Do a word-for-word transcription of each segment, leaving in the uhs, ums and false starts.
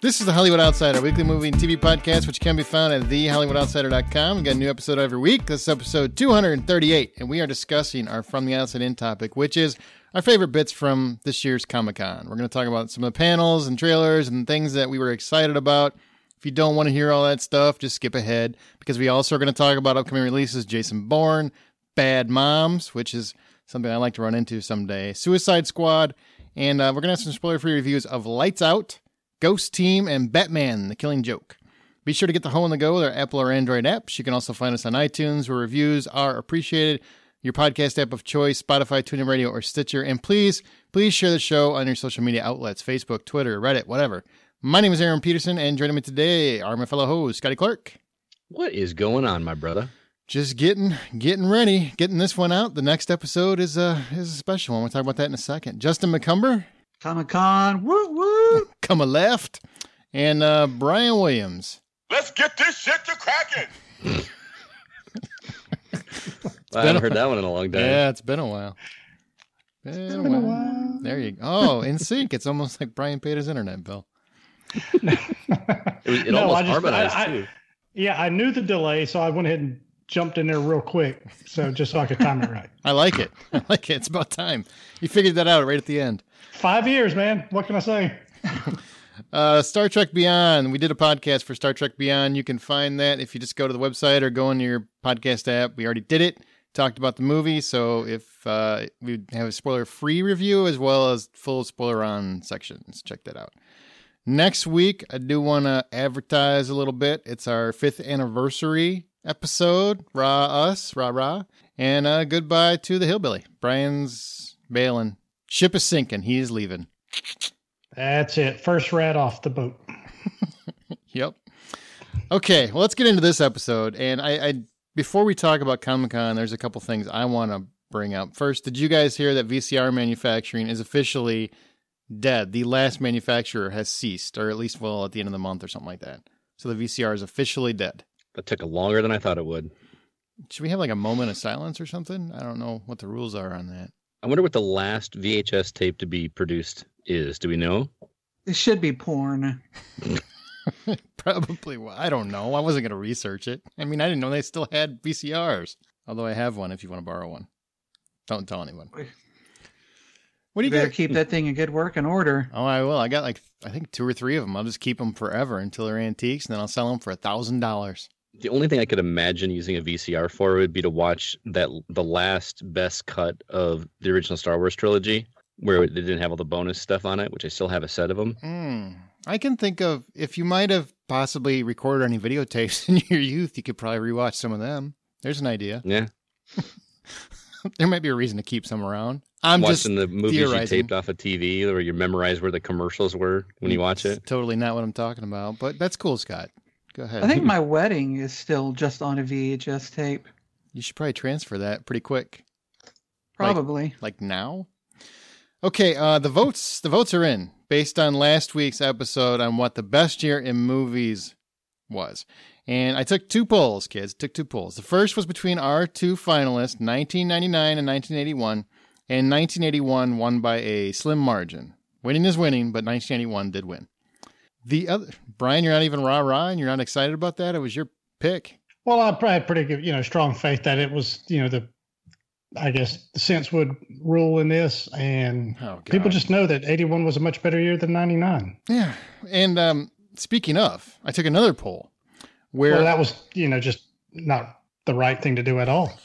This is the Hollywood Outsider, weekly movie and T V podcast, which can be found at the hollywood outsider dot com. We got a new episode every week. This is episode two hundred thirty-eight, and we are discussing our From the Outside In topic, which is our favorite bits from this year's Comic-Con. We're going to talk about some of the panels and trailers and things that we were excited about. If you don't want to hear all that stuff, just skip ahead, because we also are going to talk about upcoming releases: Jason Bourne, Bad Moms, which is something I like to run into someday, Suicide Squad, and uh, we're going to have some spoiler-free reviews of Lights Out, Ghost Team, and Batman, The Killing Joke. Be sure to get the Home on the Go with our Apple or Android apps. You can also find us on iTunes, where reviews are appreciated, your podcast app of choice, Spotify, TuneIn Radio, or Stitcher. And please, please share the show on your social media outlets, Facebook, Twitter, Reddit, whatever. My name is Aaron Peterson, and joining me today are my fellow host, Scotty Clark. What is going on, my brother? Just getting getting ready, getting this one out. The next episode is a, is a special one. We'll talk about that in a second. Justin McCumber. Comic-Con, woo woo. Come a left. And uh, Brian Williams. Let's get this shit to cracking. I haven't heard that one in a long time. Yeah, it's been a while. Been, It's a, been while. a while. There you go. Oh, in sync. It's almost like Brian paid his internet bill. It, was, it No, almost I just- harmonized, I- I- too. Yeah, I knew the delay, so I went ahead and jumped in there real quick, so just so I could time it right. I like it. I like it. It's about time. You figured that out right at the end. Five years, man. What can I say? Uh, Star Trek Beyond. We did a podcast for Star Trek Beyond. You can find that if you just go to the website or go into your podcast app. We already did it. Talked about the movie. So if uh, we have a spoiler-free review as well as full spoiler-on sections. Check that out. Next week, I do want to advertise a little bit. It's our fifth anniversary episode. Rah us, rah rah. And uh, goodbye to the Hillbilly. Brian's bailing. Ship is sinking. He is leaving. That's it. First rat off the boat. Yep. Okay, well, let's get into this episode. And I, I before we talk about Comic-Con, there's a couple things I want to bring up. First, did you guys hear that V C R manufacturing is officially dead? The last manufacturer has ceased, or at least, well, at the end of the month or something like that. So the V C R is officially dead. That took longer than I thought it would. Should we have like a moment of silence or something? I don't know what the rules are on that. I wonder what the last V H S tape to be produced is. Do we know? It should be porn. Probably. Well, I don't know. I wasn't going to research it. I mean, I didn't know they still had V C Rs. Although I have one if you want to borrow one. Don't tell anyone. What do you better got? keep that thing in good working order. Oh, I will. I got like, I think two or three of them. I'll just keep them forever until they're antiques, and then I'll sell them for a thousand dollars. The only thing I could imagine using a V C R for would be to watch that the last best cut of the original Star Wars trilogy, where they didn't have all the bonus stuff on it, which I still have a set of them. Mm. I can think of, if you might have possibly recorded any videotapes in your youth, you could probably rewatch some of them. There's an idea. Yeah. There might be a reason to keep some around. I'm Watching just the movies you theorizing. taped off of T V, or you memorize where the commercials were when you watch it. It's totally not what I'm talking about, but that's cool, Scott. Go ahead. I think my wedding is still just on a V H S tape. You should probably transfer that pretty quick. Probably. Like now? Okay, uh, the votes the votes are in based on last week's episode on what the best year in movies was. And I took two polls, kids. Took two polls. The first was between our two finalists, nineteen ninety-nine and nineteen eighty-one. And nineteen eighty-one won by a slim margin. Winning is winning, but nineteen eighty-one did win. The other, Brian, you're not even rah-rah, and you're not excited about that? It was your pick. Well, I had pretty good, you know, strong faith that it was, you know, the, I guess the sense would rule in this, and Oh, God. people just know that eighty-one was a much better year than ninety-nine. Yeah. And um, speaking of, I took another poll where Well, that was, you know, just not the right thing to do at all.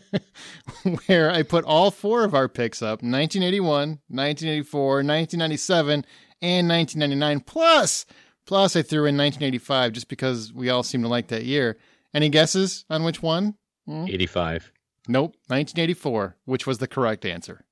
where I put all four of our picks up, nineteen eighty-one, nineteen eighty-four, nineteen ninety-seven, and nineteen ninety-nine, plus, plus I threw in nineteen eighty-five just because we all seem to like that year. Any guesses on which one? Hmm? eighty-five. Nope, nineteen eighty-four, which was the correct answer.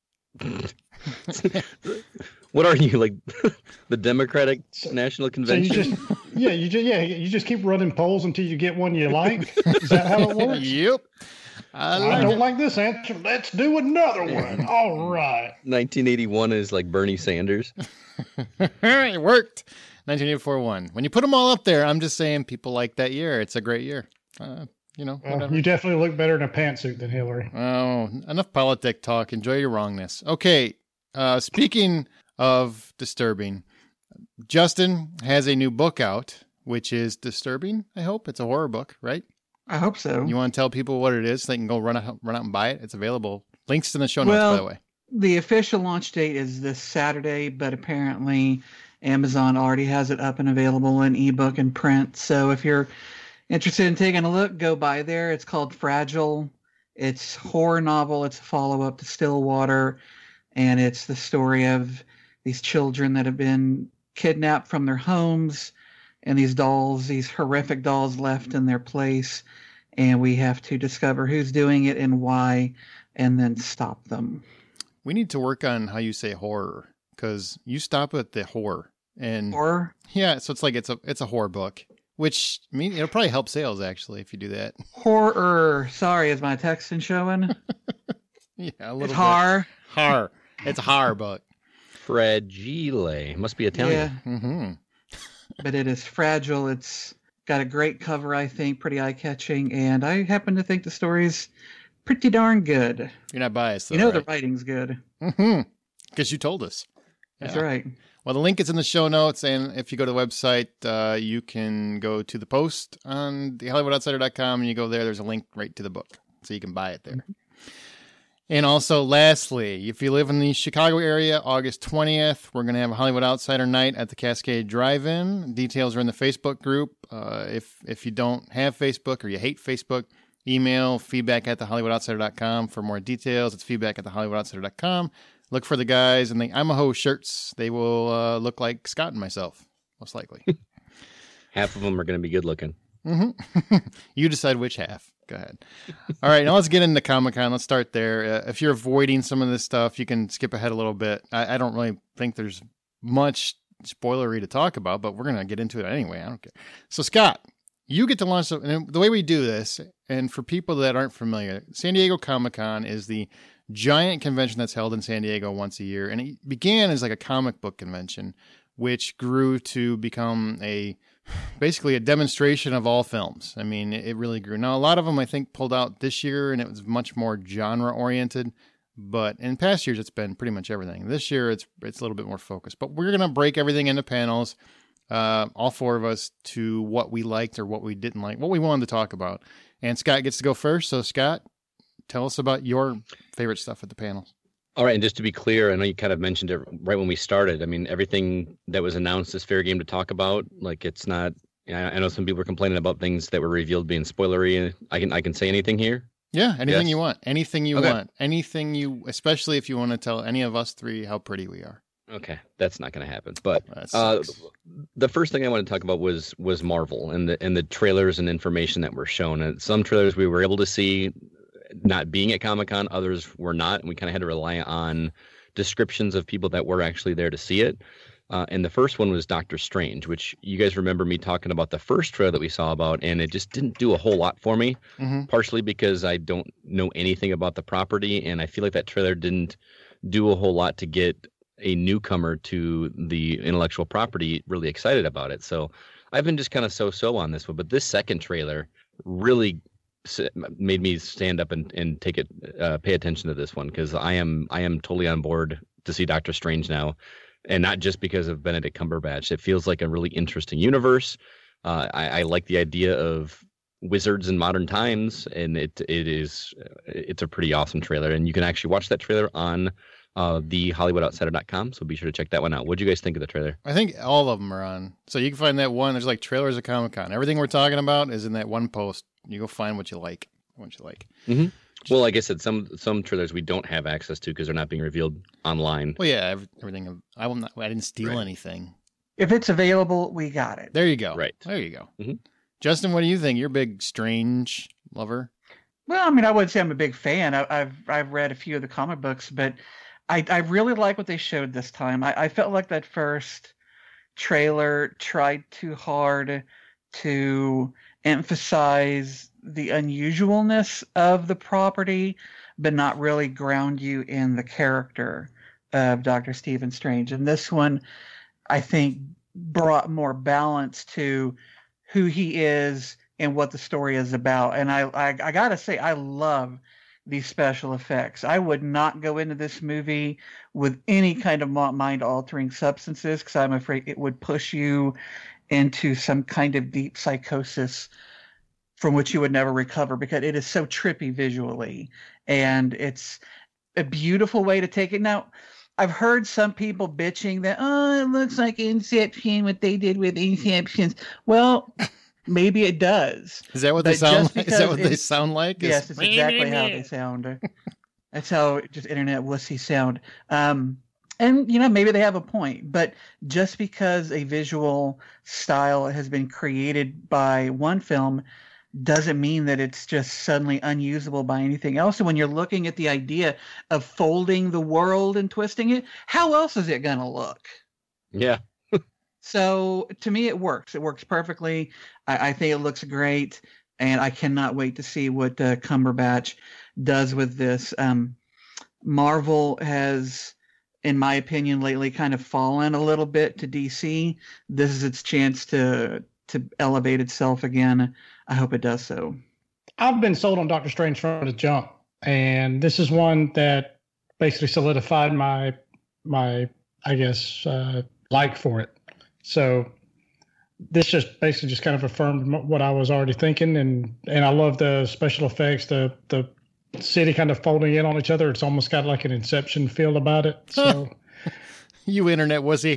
What are you, like the Democratic National So you Convention? just, yeah, you just, yeah, you just keep running polls until you get one you like. Is that how it works? Yep. I I like don't it. like this answer. Let's do another one. All right. nineteen eighty-one is like Bernie Sanders. It worked. nineteen eighty-four won. When you put them all up there, I'm just saying people like that year. It's a great year. Uh, you know, Well, whatever. you definitely look better in a pantsuit than Hillary. Oh, enough politic talk. Enjoy your wrongness. Okay. Uh, speaking of disturbing, Justin has a new book out, which is disturbing. I hope it's a horror book, right? I hope so. You want to tell people what it is so they can go run out, run out and buy it? It's available. Links in the show notes, well, by the way. The official launch date is this Saturday, but apparently Amazon already has it up and available in ebook and print. So if you're interested in taking a look, go by there. It's called Fragile. It's a horror novel. It's a follow-up to Stillwater, and it's the story of these children that have been kidnapped from their homes, and these dolls, these horrific dolls left in their place, and we have to discover who's doing it and why, and then stop them. We need to work on how you say horror, because you stop at the horror. And Horror? yeah, so it's like it's a it's a horror book, which I mean it'll probably help sales actually if you do that. Horror. Sorry, is my texting showing? Yeah, a little It's bit. horror. Horror. It's a horror book. Fragile. Must be Italian. Yeah, Mm-hmm. but it is fragile. It's got a great cover, I think, pretty eye-catching, and I happen to think the story's pretty darn good. You're not biased, though, You know right? the writing's good. Mm-hmm. Because you told us. That's Yeah. right. Well, the link is in the show notes, and if you go to the website, uh, you can go to the post on the Hollywood Outsider dot com, and you go there. There's a link right to the book, so you can buy it there. And also, lastly, if you live in the Chicago area, August twentieth, we're going to have a Hollywood Outsider Night at the Cascade Drive-In. Details are in the Facebook group. Uh, if if you don't have Facebook or you hate Facebook, email feedback at the Hollywood Outsider dot com for more details. It's feedback at the Hollywood Outsider dot com. Look for the guys in the I'm a Ho shirts. They will uh, look like Scott and myself, most likely. Half of them are going to be good looking. Mm-hmm. You decide which half. Go ahead. All right, now let's get into Comic-Con. Let's start there. Uh, if you're avoiding some of this stuff, you can skip ahead a little bit. I, I don't really think there's much spoilery to talk about, but we're going to get into it anyway. I don't care. So, Scott, you get to launch some, and the way we do this, and for people that aren't familiar, San Diego Comic-Con is the giant convention that's held in San Diego once a year. And it began as like a comic book convention, which grew to become a basically a demonstration of all films. I mean, it really grew. Now, a lot of them, I think, pulled out this year, and it was much more genre-oriented. But in past years, it's been pretty much everything. This year, it's it's a little bit more focused. But we're going to break everything into panels, uh, all four of us, to what we liked or what we didn't like, what we wanted to talk about. And Scott gets to go first. So, Scott, tell us about your favorite stuff at the panels. All right, and just to be clear, I know you kind of mentioned it right when we started. I mean, everything that was announced is fair game to talk about. Like, it's not. I know some people are complaining about things that were revealed being spoilery. I can I can say anything here. Yeah, anything Yes. you want, anything you Okay. want, anything you, especially if you want to tell any of us three how pretty we are. Okay, that's not going to happen. But That uh, sucks. the first thing I want to talk about was was Marvel and the and the trailers and information that were shown. And some trailers we were able to see, not being at Comic-Con, others were not, and we kind of had to rely on descriptions of people that were actually there to see it. Uh, and the first one was Doctor Strange, which you guys remember me talking about the first trailer that we saw about, and it just didn't do a whole lot for me, Mm-hmm. partially because I don't know anything about the property, and I feel like that trailer didn't do a whole lot to get a newcomer to the intellectual property really excited about it. So I've been just kind of so-so on this one, but this second trailer really s- made me stand up and, and take it, uh, pay attention to this one, because I am I am totally on board to see Doctor Strange now, and not just because of Benedict Cumberbatch. It feels like a really interesting universe. Uh, I, I like the idea of wizards in modern times, and it it is it's a pretty awesome trailer, and you can actually watch that trailer on uh, the Hollywood Outsider dot com. So be sure to check that one out. What do you guys think of the trailer? I think all of them are on. So you can find that one. There's like trailers of Comic-Con. Everything we're talking about is in that one post. You go find what you like. What you like. Well, like I said, some some trailers we don't have access to because they're not being revealed online. Well, yeah, every- everything. I will not. I didn't steal Right. anything. If it's available, we got it. There you go. Right. There you go. Mhm. Justin, what do you think? You're a big Strange lover. Well, I mean, I wouldn't say I'm a big fan. I, I've I've read a few of the comic books, but I I really like what they showed this time. I, I felt like that first trailer tried too hard to emphasize the unusualness of the property, but not really ground you in the character of Doctor Stephen Strange. And this one, I think, brought more balance to who he is and what the story is about. And I, I, I gotta say, I love these special effects. I would not go into this movie with any kind of mind-altering substances because I'm afraid it would push you into some kind of deep psychosis from which you would never recover because it is so trippy visually. And it's a beautiful way to take it. Now, I've heard some people bitching that, oh, it looks like Inception, what they did with Inception. Well, maybe it does. Is that what they But sound just like? Is that what they because sound like? Is- Yes, it's exactly how they sound. That's how just internet wussy sound. Um, and, you know, maybe they have a point. But just because a visual style has been created by one film doesn't mean that it's just suddenly unusable by anything else. And when you're looking at the idea of folding the world and twisting it, how else is it going to look? Yeah. So to me, it works. It works perfectly. I, I think it looks great. And I cannot wait to see what uh, Cumberbatch does with this. Um, Marvel has, in my opinion, lately kind of fallen a little bit to D C. This is its chance to to elevate itself again. I hope it does so. I've been sold on Doctor Strange from the jump, and this is one that basically solidified my my I guess uh, like for it. So this just basically just kind of affirmed what I was already thinking, and and I love the special effects, the the city kind of folding in on each other. It's almost got like an Inception feel about it. So you internet wussy.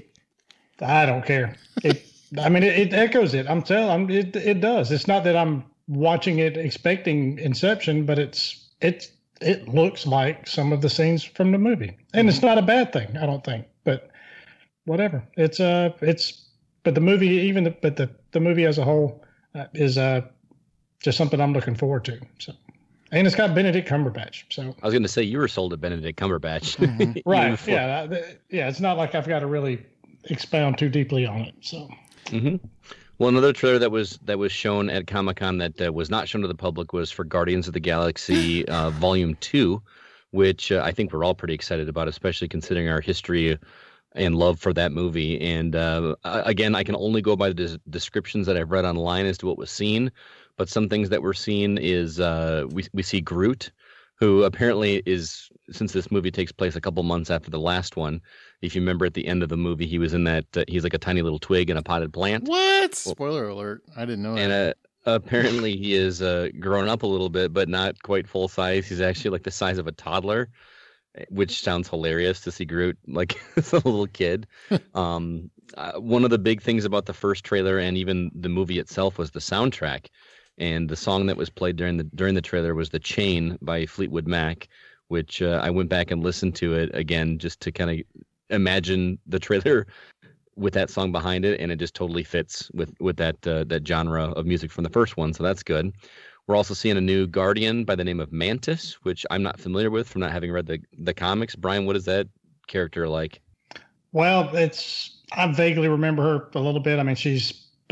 I don't care. It, I mean, it, it echoes it. I'm telling. It it does. It's not that I'm watching it expecting Inception, but it's it's it looks like some of the scenes from the movie, and it's not a bad thing. I don't think, but whatever. It's uh, it's but the movie, even the, but the the movie as a whole uh, is uh just something I'm looking forward to. So, and it's got Benedict Cumberbatch. So I was going to say you were sold to Benedict Cumberbatch, mm-hmm. right? Yeah, that, yeah. It's not like I've got to really expound too deeply on it. So. Mm-hmm. Well, another trailer that was that was shown at Comic-Con that uh, was not shown to the public was for Guardians of the Galaxy uh, Volume Two, which uh, I think we're all pretty excited about, especially considering our history and love for that movie. And uh, again, I can only go by the des- descriptions that I've read online as to what was seen, but some things that we're seeing is uh, we we see Groot, who apparently is, since this movie takes place a couple months after the last one, if you remember at the end of the movie, he was in that, uh, he's like a tiny little twig in a potted plant. What? Well, spoiler alert. I didn't know and, that. And uh, apparently he is uh, grown up a little bit, but not quite full size. He's actually like the size of a toddler, which sounds hilarious to see Groot like as a little kid. um, uh, one of the big things about the first trailer and even the movie itself was the soundtrack. And the song that was played during the during the trailer was "The Chain" by Fleetwood Mac, which uh, I went back and listened to it again just to kind of imagine the trailer with that song behind it, and it just totally fits with with that uh, that genre of music from the first one. So that's good. We're also seeing a new Guardian by the name of Mantis, which I'm not familiar with from not having read the the comics. Brian, what is that character like? Well, it's I vaguely remember her a little bit. I mean, she's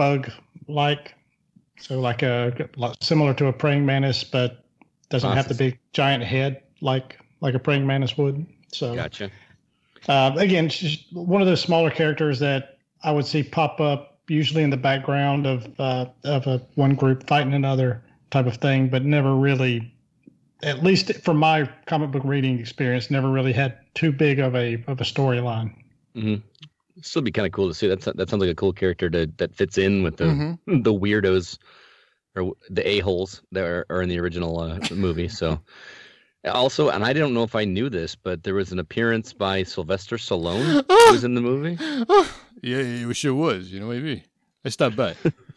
bug-like. So like a similar to a praying mantis, but doesn't awesome. have the big giant head like like a praying mantis would. So gotcha. Uh, again, she's one of those smaller characters that I would see pop up usually in the background of uh, of a one group fighting another type of thing, but never really, at least from my comic book reading experience, never really had too big of a of a storyline. Mm-hmm. Still be kind of cool to see. That's that sounds like a cool character to, that fits in with the mm-hmm. the weirdos or the a-holes that are, are in the original uh, movie. So also, and I don't know if I knew this, but there was an appearance by Sylvester Stallone who was in the movie. Yeah, it sure was. You know, maybe I stopped by.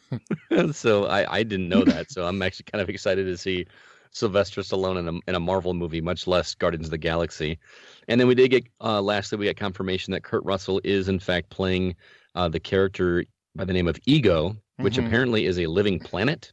So I, I didn't know that. So I'm actually kind of excited to see Sylvester Stallone in a, in a Marvel movie, much less Guardians of the Galaxy. And then we did get, uh, lastly, we got confirmation that Kurt Russell is, in fact, playing uh, the character by the name of Ego, which mm-hmm. apparently is a living planet.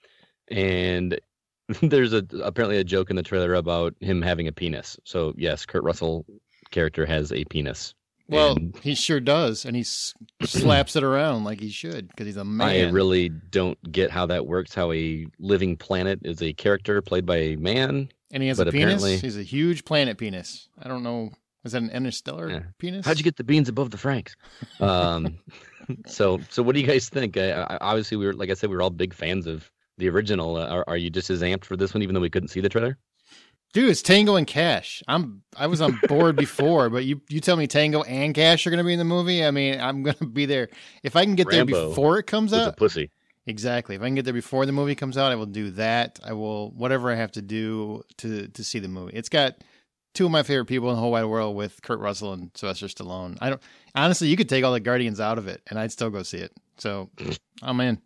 And there's a apparently a joke in the trailer about him having a penis. So, yes, Kurt Russell character has a penis. Well, and he sure does. And he s- slaps it around like he should because he's a man. I really don't get how that works, how a living planet is a character played by a man. And he has but a penis. Apparently... He's a huge planet penis. I don't know. Is that an interstellar yeah. penis? How'd you get the beans above the Franks? Um, so, so what do you guys think? I, I, obviously, we were, like I said, we were all big fans of the original. Uh, are, are you just as amped for this one, even though we couldn't see the trailer? Dude, it's Tango and Cash. I'm I was on board before, but you you tell me Tango and Cash are going to be in the movie. I mean, I'm going to be there if I can get Rambo there before it comes was out. a pussy. Exactly. If I can get there before the movie comes out, I will do that. I will whatever I have to do to to see the movie. It's got two of my favorite people in the whole wide world with Kurt Russell and Sylvester Stallone. I don't honestly, you could take all the Guardians out of it, and I'd still go see it. So I'm in.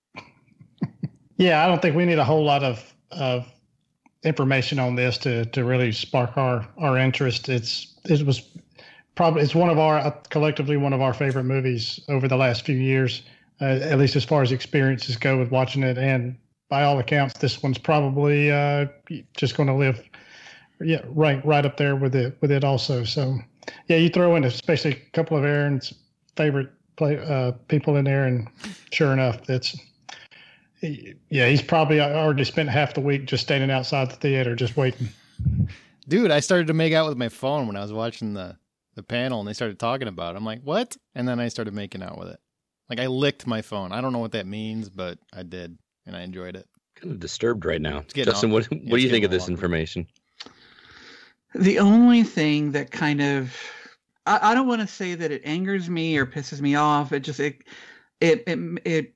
Yeah, I don't think we need a whole lot of of information on this to to really spark our our interest. It's it was probably it's one of our collectively one of our favorite movies over the last few years, uh, at least as far as experiences go with watching it. And by all accounts, this one's probably uh, just going to live, yeah, right right up there with it with it also. So yeah, you throw in especially a couple of Aaron's favorite play uh, people in there, and sure enough, that's. Yeah, he's probably already spent half the week just standing outside the theater, just waiting. Dude, I started to make out with my phone when I was watching the, the panel, and they started talking about it. I'm like, what? And then I started making out with it. Like, I licked my phone. I don't know what that means, but I did, and I enjoyed it. Kind of disturbed right now. getting Justin, off- what, yeah, what do it's you think of getting this longer. information? The only thing that kind of, I, I don't want to say that it angers me or pisses me off. It just, it, it, it, it,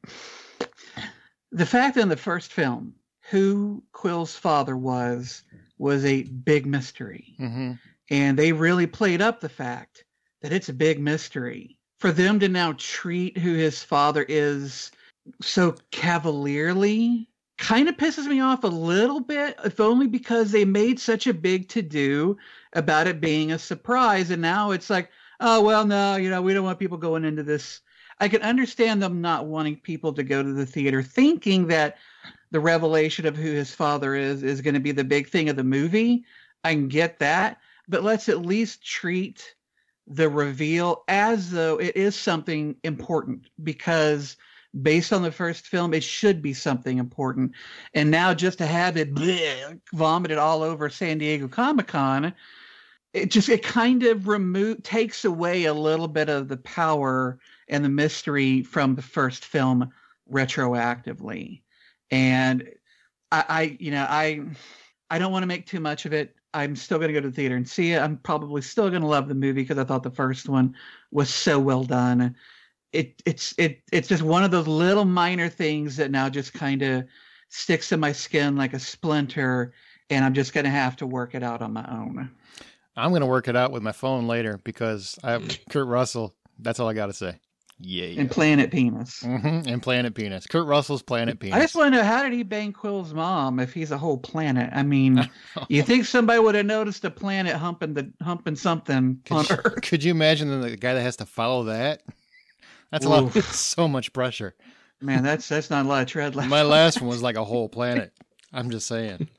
the fact that in the first film, who Quill's father was, was a big mystery. Mm-hmm. And they really played up the fact that it's a big mystery. For them to now treat who his father is so cavalierly kind of pisses me off a little bit, if only because they made such a big to-do about it being a surprise. And now it's like, oh, well, no, you know, we don't want people going into this. I can understand them not wanting people to go to the theater thinking that the revelation of who his father is is going to be the big thing of the movie. I can get that, but let's at least treat the reveal as though it is something important, because based on the first film, it should be something important. And now just to have it bleh, vomited all over San Diego Comic-Con, it just, it kind of remove, takes away a little bit of the power and the mystery from the first film retroactively. And I, I you know, I, I don't want to make too much of it. I'm still going to go to the theater and see it. I'm probably still going to love the movie because I thought the first one was so well done. It, it's, it, it's just one of those little minor things that now just kind of sticks to my skin like a splinter, and I'm just going to have to work it out on my own. I'm going to work it out with my phone later because I have Kurt Russell. That's all I got to say. Yeah. And Planet Penis. Mm-hmm. And Planet Penis. Kurt Russell's Planet Penis. I just want to know, how did he bang Quill's mom if he's a whole planet? I mean, you think somebody would have noticed a planet humping the humping something on could, you, Earth? could you imagine the guy that has to follow that? That's a lot. So much pressure. Man, that's that's not a lot of tread left. My last one was like a whole planet. I'm just saying.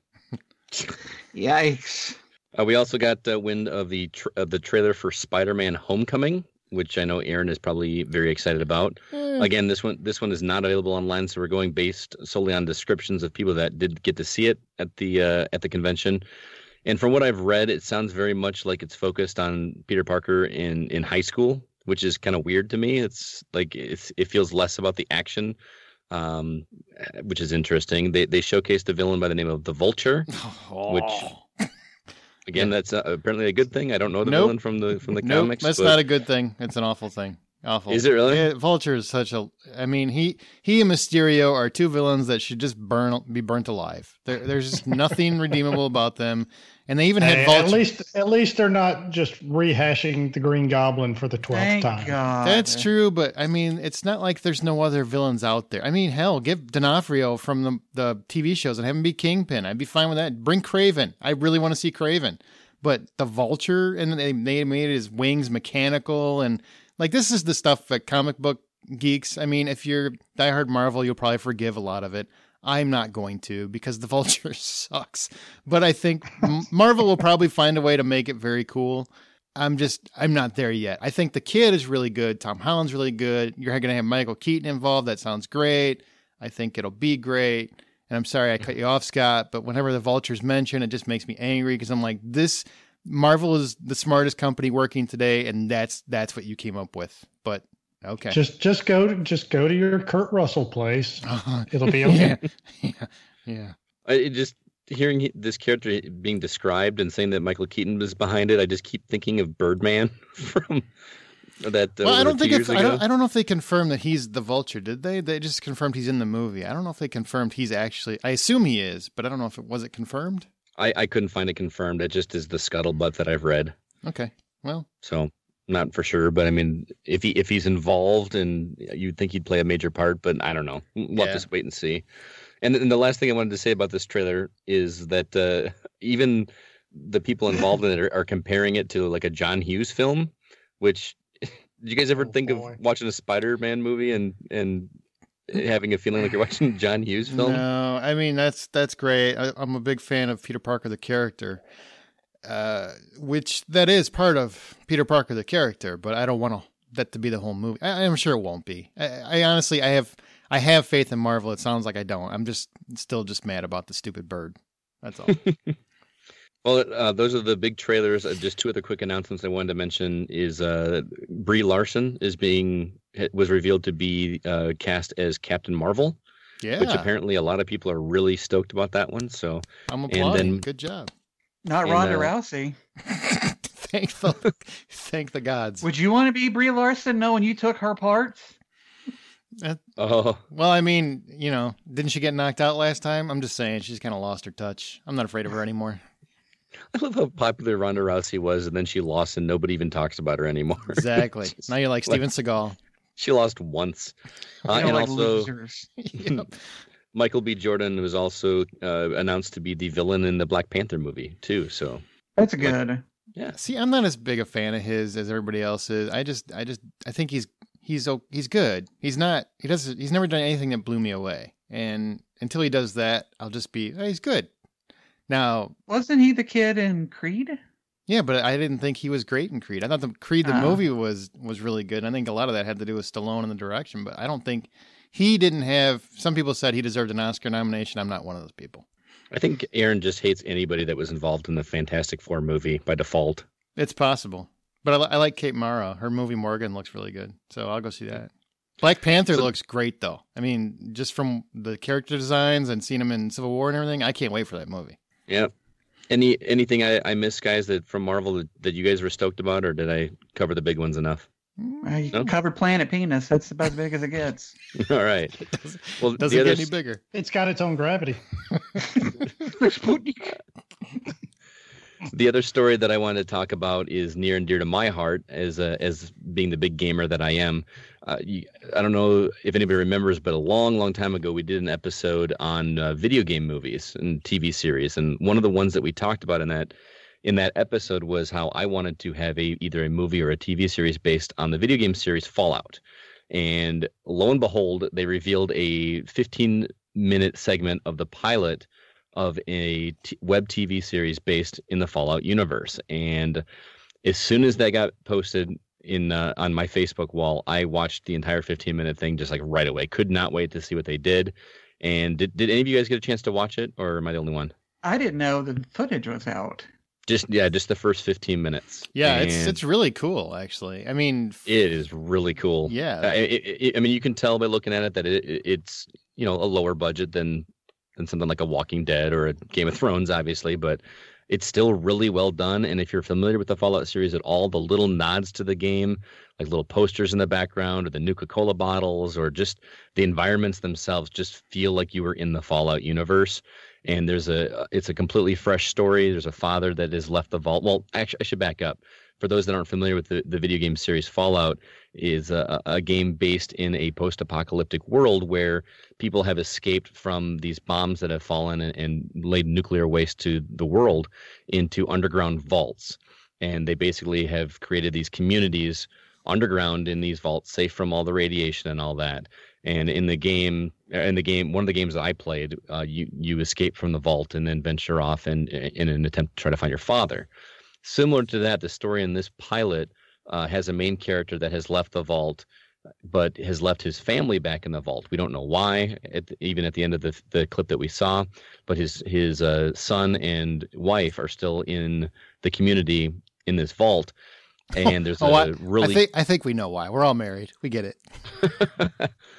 Yikes. Uh, we also got uh, wind of the tr- of the trailer for Spider-Man: Homecoming, which I know Aaron is probably very excited about. Mm. Again, this one this one is not available online, so we're going based solely on descriptions of people that did get to see it at the uh, at the convention. And from what I've read, it sounds very much like it's focused on Peter Parker in, in high school, which is kind of weird to me. It's like it's, it feels less about the action, um, which is interesting. They they showcased a villain by the name of the Vulture, Oh. which again, that's uh, apparently a good thing. I don't know the Nope. villain from the from the Nope, comics. that's but not a good thing. It's an awful thing. Awful. Is it really? Yeah, Vulture is such a. I mean, he he and Mysterio are two villains that should just burn be burnt alive. There, there's just nothing redeemable about them, and they even had Hey, Vulture. at least, at least they're not just rehashing the Green Goblin for the twelfth Thank time. God. That's true, but I mean, it's not like there's no other villains out there. I mean, hell, give D'Onofrio from the the T V shows and have him be Kingpin. I'd be fine with that. Bring Kraven. I really want to see Kraven. But the Vulture, and they, they made his wings mechanical, and like this is the stuff that comic book geeks. I mean, if you're diehard Marvel, you'll probably forgive a lot of it. I'm not going to, because the Vulture sucks. But I think Marvel will probably find a way to make it very cool. I'm just, I'm not there yet. I think the kid is really good. Tom Holland's really good. You're going to have Michael Keaton involved. That sounds great. I think it'll be great. And I'm sorry I cut you off, Scott, but whenever the Vulture's mentioned, it just makes me angry because I'm like, this Marvel is the smartest company working today, and that's that's what you came up with. But okay, Just, just go, to, just go to your Kurt Russell place. It'll be okay. yeah, yeah, yeah. I- it just hearing he- this character being described and saying that Michael Keaton was behind it, I just keep thinking of Birdman from that. Uh, Well, I was it don't think two if, years I ago? don't I don't know if they confirmed that he's the Vulture, did they? They just confirmed he's in the movie. I don't know if they confirmed he's actually. I assume he is, but I don't know if it was it confirmed. I, I couldn't find it confirmed. It just is the scuttlebutt that I've read. Okay, well, So not for sure, but I mean, if he if he's involved, and you'd think he'd play a major part, but I don't know. We'll Yeah. have to just wait and see. And, and the last thing I wanted to say about this trailer is that uh, even the people involved in it are, are comparing it to like a John Hughes film. Which, did you guys ever Oh, think boy. of watching a Spider-Man movie and and having a feeling like you're watching a John Hughes film? no, I mean that's that's great. I, I'm a big fan of Peter Parker the character, uh, which that is part of Peter Parker the character. But I don't want to, that to be the whole movie. I, I'm sure it won't be. I, I honestly, I have I have faith in Marvel. It sounds like I don't. I'm just still just mad about the stupid bird. That's all. Well, uh, those are the big trailers. Uh, just two other quick announcements I wanted to mention is uh, Brie Larson is being was revealed to be uh, cast as Captain Marvel, Yeah, which apparently a lot of people are really stoked about that one. So I'm and applauding. then- Good job. Not And, Ronda uh, Rousey. thank the thank the gods. Would you want to be Brie Larson knowing you took her parts? oh, Well, I mean, you know, didn't she get knocked out last time? I'm just saying she's kind of lost her touch. I'm not afraid of her anymore. I love how popular Ronda Rousey was, and then she lost, and nobody even talks about her anymore. Exactly. Just Now you're like like- Steven Seagal. She lost once, uh, You know, and like also losers. Yep. Michael B. Jordan was also uh, announced to be the villain in the Black Panther movie too. So That's good. yeah, See, I'm not as big a fan of his as everybody else is. I just, I just, I think he's, he's, o- he's good. He's not, he doesn't, he's never done anything that blew me away. And until he does that, I'll just be, oh, he's good. Now, Wasn't he the kid in Creed? yeah, but I didn't think he was great in Creed. I thought the Creed, the Ah. movie was, was really good. I think a lot of that had to do with Stallone and the direction, but I don't think he didn't have, some people said he deserved an Oscar nomination. I'm not one of those people. I think Aaron just hates anybody that was involved in the Fantastic Four movie by default. It's possible. But I, li- I like Kate Mara. Her movie Morgan looks really good. So I'll go see that. Black Panther So- looks great, though. I mean, just from the character designs and seeing him in Civil War and everything, I can't wait for that movie. Yeah. Any anything I, I missed, guys, that from Marvel that, that you guys were stoked about, or did I cover the big ones enough? Uh, you No? covered Planet Penis. That's about as big as it gets. All right. Well, Doesn't the get other any bigger. It's got its own gravity. Sputnik. the other story that I wanted to talk about is near and dear to my heart, as uh, as being the big gamer that I am. Uh, you, I don't know if anybody remembers, but a long, long time ago, we did an episode on uh, video game movies and T V series, and one of the ones that we talked about in that in that episode was how I wanted to have a either a movie or a T V series based on the video game series Fallout. And lo and behold, they revealed a fifteen minute segment of the pilot of a t- web T V series based in the Fallout universe. And as soon as that got posted in uh, on my Facebook wall, I watched the entire fifteen minute thing just like right away. Could not wait to see what they did. And did, did any of you guys get a chance to watch it, or am I the only one? I didn't know the footage was out. Just yeah, just the first fifteen minutes. Yeah, it's And it's really cool, actually. I mean, f- it is really cool. Yeah. Uh, it, it, I mean, you can tell by looking at it that it, it, it's you know a lower budget than than something like a Walking Dead or a Game of Thrones, obviously, but it's still really well done. And if you're familiar with the Fallout series at all, the little nods to the game, like little posters in the background or the Nuka-Cola bottles or just the environments themselves just feel like you were in the Fallout universe. And there's a, it's a completely fresh story. There's a father that has left the vault. Well, actually, I should back up. For those that aren't familiar with the, the video game series, Fallout is a, a game based in a post-apocalyptic world where people have escaped from these bombs that have fallen and, and laid nuclear waste to the world into underground vaults. And they basically have created these communities underground in these vaults, safe from all the radiation and all that. And in the game, in the game, one of the games that I played, uh, you you escape from the vault and then venture off and in an attempt to try to find your father. Similar to that, the story in this pilot uh, has a main character that has left the vault, but has left his family back in the vault. We don't know why, at the, even at the end of the the clip that we saw, but his his uh, son and wife are still in the community in this vault. And there's oh, a I, really I think I think we know why. We're all married. We get it.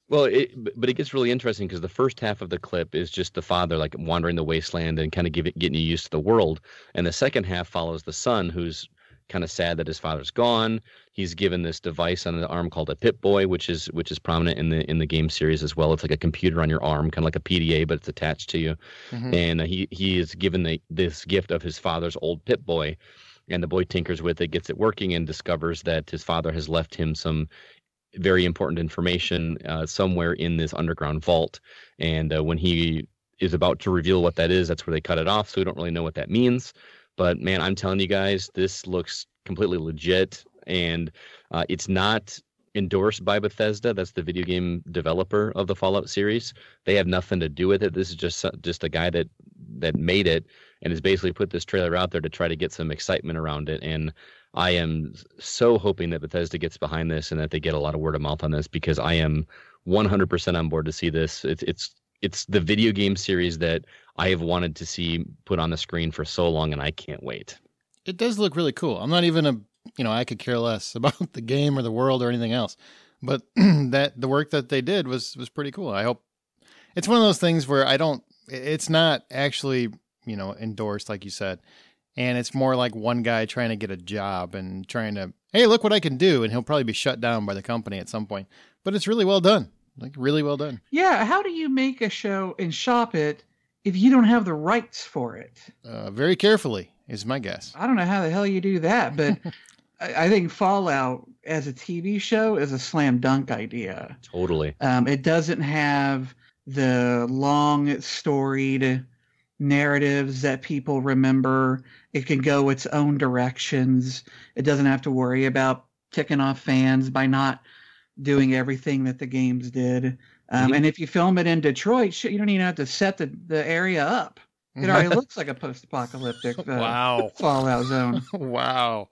Well, it, but it gets really interesting because the first half of the clip is just the father like wandering the wasteland and kind of give it, getting you used to the world. And the second half follows the son who's kind of sad that his father's gone. He's given this device on the arm called a Pip-Boy, which is which is prominent in the in the game series as well. It's like a computer on your arm, kind of like a P D A, but it's attached to you. Mm-hmm. And he he is given the, this gift of his father's old Pip-Boy. And the boy tinkers with it, gets it working, and discovers that his father has left him some very important information uh, somewhere in this underground vault. And uh, when he is about to reveal what that is, that's where they cut it off. So we don't really know what that means. But man, I'm telling you guys, this looks completely legit. And uh, it's not endorsed by Bethesda. That's the video game developer of the Fallout series. They have nothing to do with it. This is just just a guy that that made it and has basically put this trailer out there to try to get some excitement around it. And I am so hoping that Bethesda gets behind this and that they get a lot of word of mouth on this, because I am one hundred percent on board to see this. It's it's it's the video game series that I have wanted to see put on the screen for so long, and I can't wait. It does look really cool. I'm not even a, you know, I could care less about the game or the world or anything else, but that the work that they did was was pretty cool. I hope it's one of those things where I don't, it's not actually, you know, endorsed like you said. And it's more like one guy trying to get a job and trying to, hey, look what I can do. And he'll probably be shut down by the company at some point. But it's really well done. Like, really well done. Yeah. How do you make a show and shop it if you don't have the rights for it? Uh, very carefully is my guess. I don't know how the hell you do that. But I, I think Fallout as a T V show is a slam dunk idea. Totally. Um, it doesn't have the long storied narratives that people remember. It can go its own directions. It doesn't have to worry about ticking off fans by not doing everything that the games did. Um, mm-hmm. And if you film it in Detroit, shit, you don't even have to set the, the area up. It already looks like a post-apocalyptic uh, wow. Fallout zone. Wow.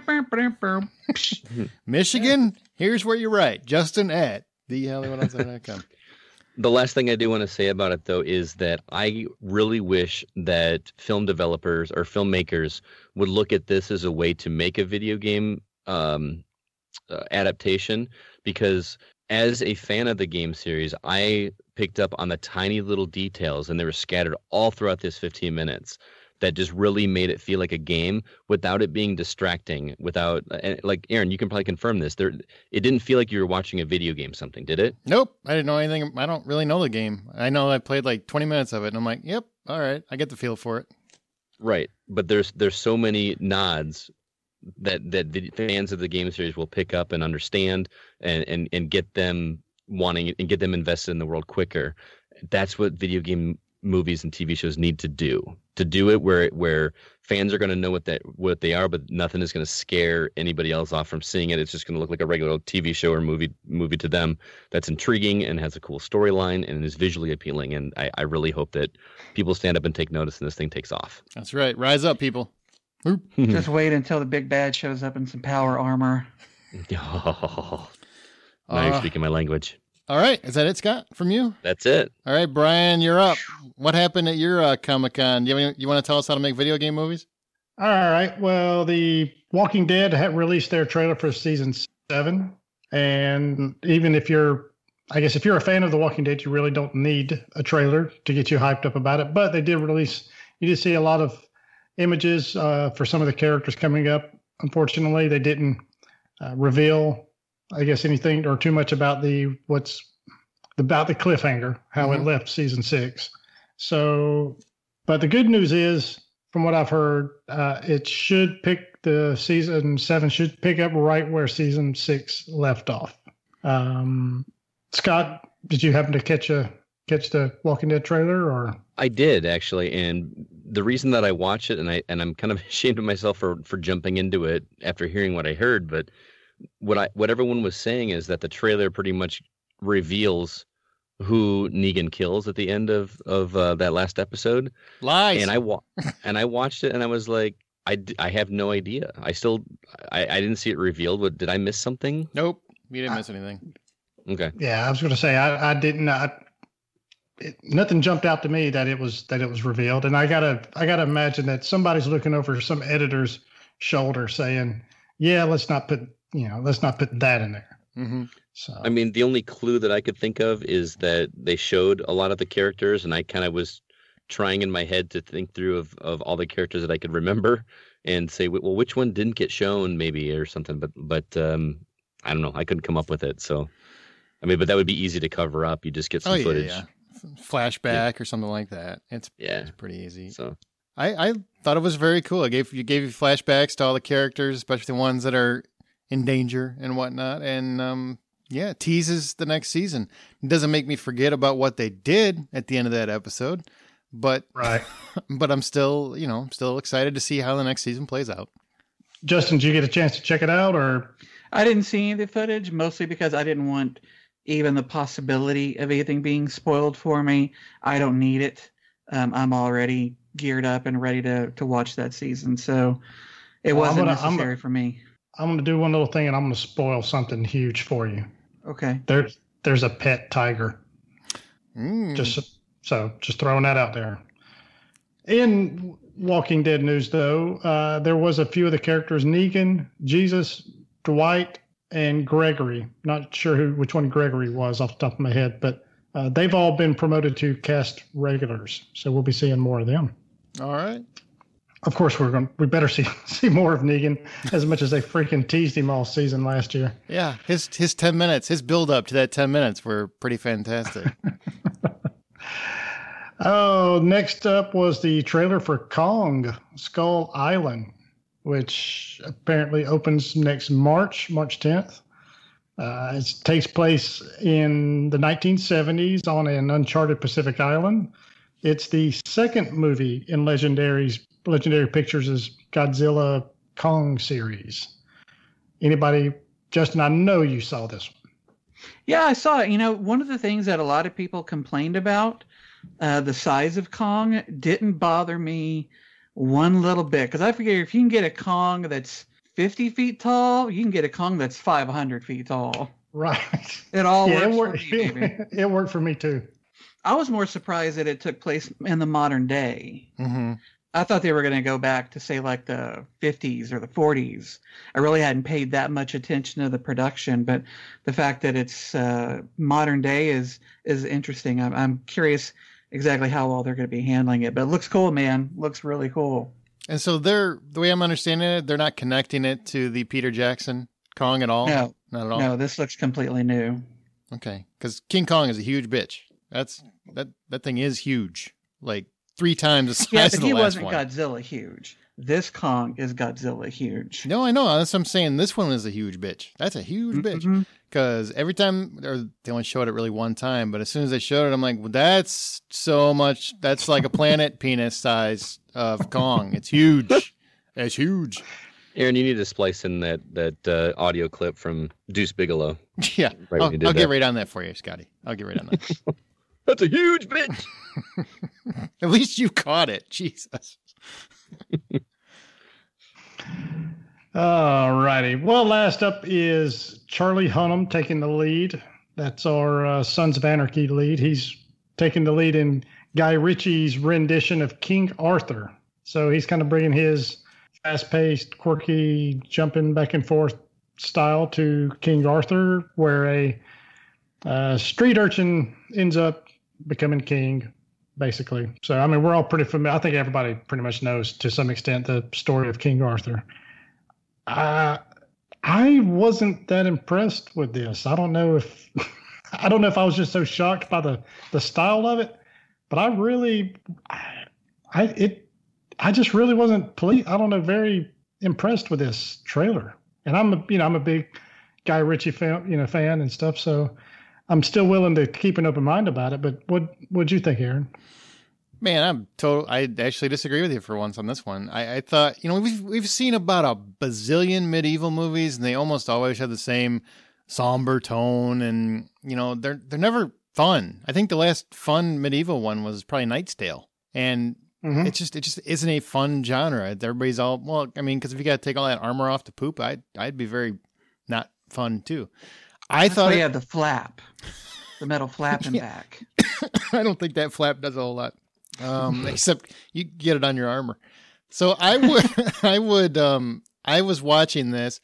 Michigan, here's where you're right. Justin at the Hollywood Outsider dot com. The last thing I do want to say about it, though, is that I really wish that film developers or filmmakers would look at this as a way to make a video game um, uh, adaptation, because as a fan of the game series, I picked up on the tiny little details, and they were scattered all throughout this fifteen minutes, that just really made it feel like a game without it being distracting. Without, like, Aaron, you can probably confirm this. There, it didn't feel like you were watching a video game. Something, did it? Nope, I didn't know anything. I don't really know the game. I know I played like twenty minutes of it, and I'm like, yep, all right, I get the feel for it. Right, but there's there's so many nods that that the fans of the game series will pick up and understand, and and and get them wanting and get them invested in the world quicker. That's what video game movies and T V shows need to do. To do it where where fans are going to know what that what they are, but nothing is going to scare anybody else off from seeing it. It's just going to look like a regular T V show or movie movie to them. That's intriguing and has a cool storyline and is visually appealing. And I, I really hope that people stand up and take notice, and this thing takes off. That's right. Rise up, people. Just wait until the big bad shows up in some power armor. Oh, now you're Uh, speaking my language. All right. Is that it, Scott, from you? That's it. All right, Brian, you're up. What happened at your uh, Comic-Con? Do you, have any, you want to tell us how to make video game movies? All right. Well, the Walking Dead had released their trailer for season seven. And even if you're, I guess if you're a fan of The Walking Dead, you really don't need a trailer to get you hyped up about it. But they did release, you did see a lot of images uh, for some of the characters coming up. Unfortunately, they didn't uh, reveal, I guess, anything or too much about the what's about the cliffhanger, how mm-hmm. it left season six. So, but the good news is, from what I've heard, uh, it should pick the season seven should pick up right where season six left off. Um, Scott, did you happen to catch a catch the Walking Dead trailer? Or I did, actually, and the reason that I watch it, and I and I'm kind of ashamed of myself for for jumping into it after hearing what I heard, but what I what everyone was saying is that the trailer pretty much reveals who Negan kills at the end of of uh, that last episode. Lies. And I wa- and I watched it, and I was like, I, d- I have no idea. I still I, I didn't see it revealed. But did I miss something? Nope, you didn't miss anything. Okay. Yeah, I was going to say I, I didn't. I, it, nothing jumped out to me that it was that it was revealed, and I gotta I gotta imagine that somebody's looking over some editor's shoulder saying, "Yeah, let's not put you know let's not put that in there." Mm-hmm. So I mean, the only clue that I could think of is that they showed a lot of the characters, and I kind of was trying in my head to think through of, of all the characters that I could remember and say, well, which one didn't get shown maybe or something. But, but um, I don't know. I couldn't come up with it. So, I mean, but that would be easy to cover up. You just get some oh, yeah, footage. Yeah. Flashback yeah. or something like that. It's, yeah. it's pretty easy. So I, I thought it was very cool. It gave you gave you flashbacks to all the characters, especially the ones that are in danger and whatnot. And um, yeah, teases the next season. It doesn't make me forget about what they did at the end of that episode, but right. but I'm still, you know, still excited to see how the next season plays out. Justin, did you get a chance to check it out, or? I didn't see any of the footage, mostly because I didn't want even the possibility of anything being spoiled for me. I don't need it. Um, I'm already geared up and ready to to watch that season, so it well, wasn't gonna, necessary I'm, for me. I'm going to do one little thing, and I'm going to spoil something huge for you. Okay. There's there's a pet tiger. Mm. Just so just throwing that out there. In Walking Dead news, though, uh, there was a few of the characters: Negan, Jesus, Dwight, and Gregory. Not sure who which one Gregory was off the top of my head, but uh, they've all been promoted to cast regulars, so we'll be seeing more of them. All right. Of course, we're going. We better see see more of Negan, as much as they freaking teased him all season last year. Yeah, his his ten minutes, his build up to that ten minutes were pretty fantastic. Oh, next up was the trailer for Kong Skull Island, which apparently opens next March, March tenth. Uh, it takes place in the nineteen seventies on an uncharted Pacific island. It's the second movie in Legendary's Legendary Pictures' Godzilla Kong series. Anybody, Justin, I know you saw this one. Yeah, I saw it. You know, one of the things that a lot of people complained about, uh, the size of Kong, didn't bother me one little bit. Because I figure if you can get a Kong that's fifty feet tall, you can get a Kong that's five hundred feet tall. Right. It all yeah, works it worked, for me, baby. It worked for me, too. I was more surprised that it took place in the modern day. Mm-hmm. I thought they were going to go back to, say, like the fifties or the forties. I really hadn't paid that much attention to the production, but the fact that it's uh, modern day is is interesting. I'm, I'm curious exactly how well they're going to be handling it, but it looks cool, man. Looks really cool. And so they're, the way I'm understanding it, they're not connecting it to the Peter Jackson Kong at all? No. Not at all? No, this looks completely new. Okay, because King Kong is a huge bitch. That's that that thing is huge, like three times the size yeah, of the he last wasn't one. Godzilla huge. This Kong is Godzilla huge. No, I know. That's what I'm saying. This one is a huge bitch. That's a huge bitch. Mm-hmm. Because every time, or they only showed it really one time, but as soon as they showed it, I'm like, well, that's so much. That's like a planet penis size of Kong. It's huge. It's huge. Aaron, you need to splice in that that uh, audio clip from Deuce Bigelow. Yeah, right I'll, I'll that. get right on that for you, Scotty. I'll get right on that. That's a huge bitch. At least you caught it. Jesus. All righty. Well, last up is Charlie Hunnam taking the lead. That's our uh, Sons of Anarchy lead. He's taking the lead in Guy Ritchie's rendition of King Arthur. So he's kind of bringing his fast-paced, quirky, jumping back and forth style to King Arthur, where a uh, street urchin ends up becoming king, basically. So, I mean, we're all pretty familiar. I think everybody pretty much knows to some extent the story of King Arthur. Uh, I wasn't that impressed with this. I don't know if I don't know if I was just so shocked by the, the style of it, but I really, I, I it, I just really wasn't pleased. I don't know, very impressed with this trailer. And I'm a, you know, I'm a big Guy Ritchie fan, you know, fan and stuff. So I'm still willing to keep an open mind about it. But what what'd you think, Aaron? Man, I'm total. I actually disagree with you for once on this one. I, I thought, you know, we've we've seen about a bazillion medieval movies, and they almost always have the same somber tone, and you know, they're they're never fun. I think the last fun medieval one was probably Knight's Tale, and mm-hmm. it just it just isn't a fun genre. Everybody's all well. I mean, because if you got to take all that armor off to poop, I'd I'd be very not fun too. I That's thought why it, you have the flap, the metal flap in Yeah. back. I don't think that flap does a whole lot. Um, except you get it on your armor. So I would, I would, um, I was watching this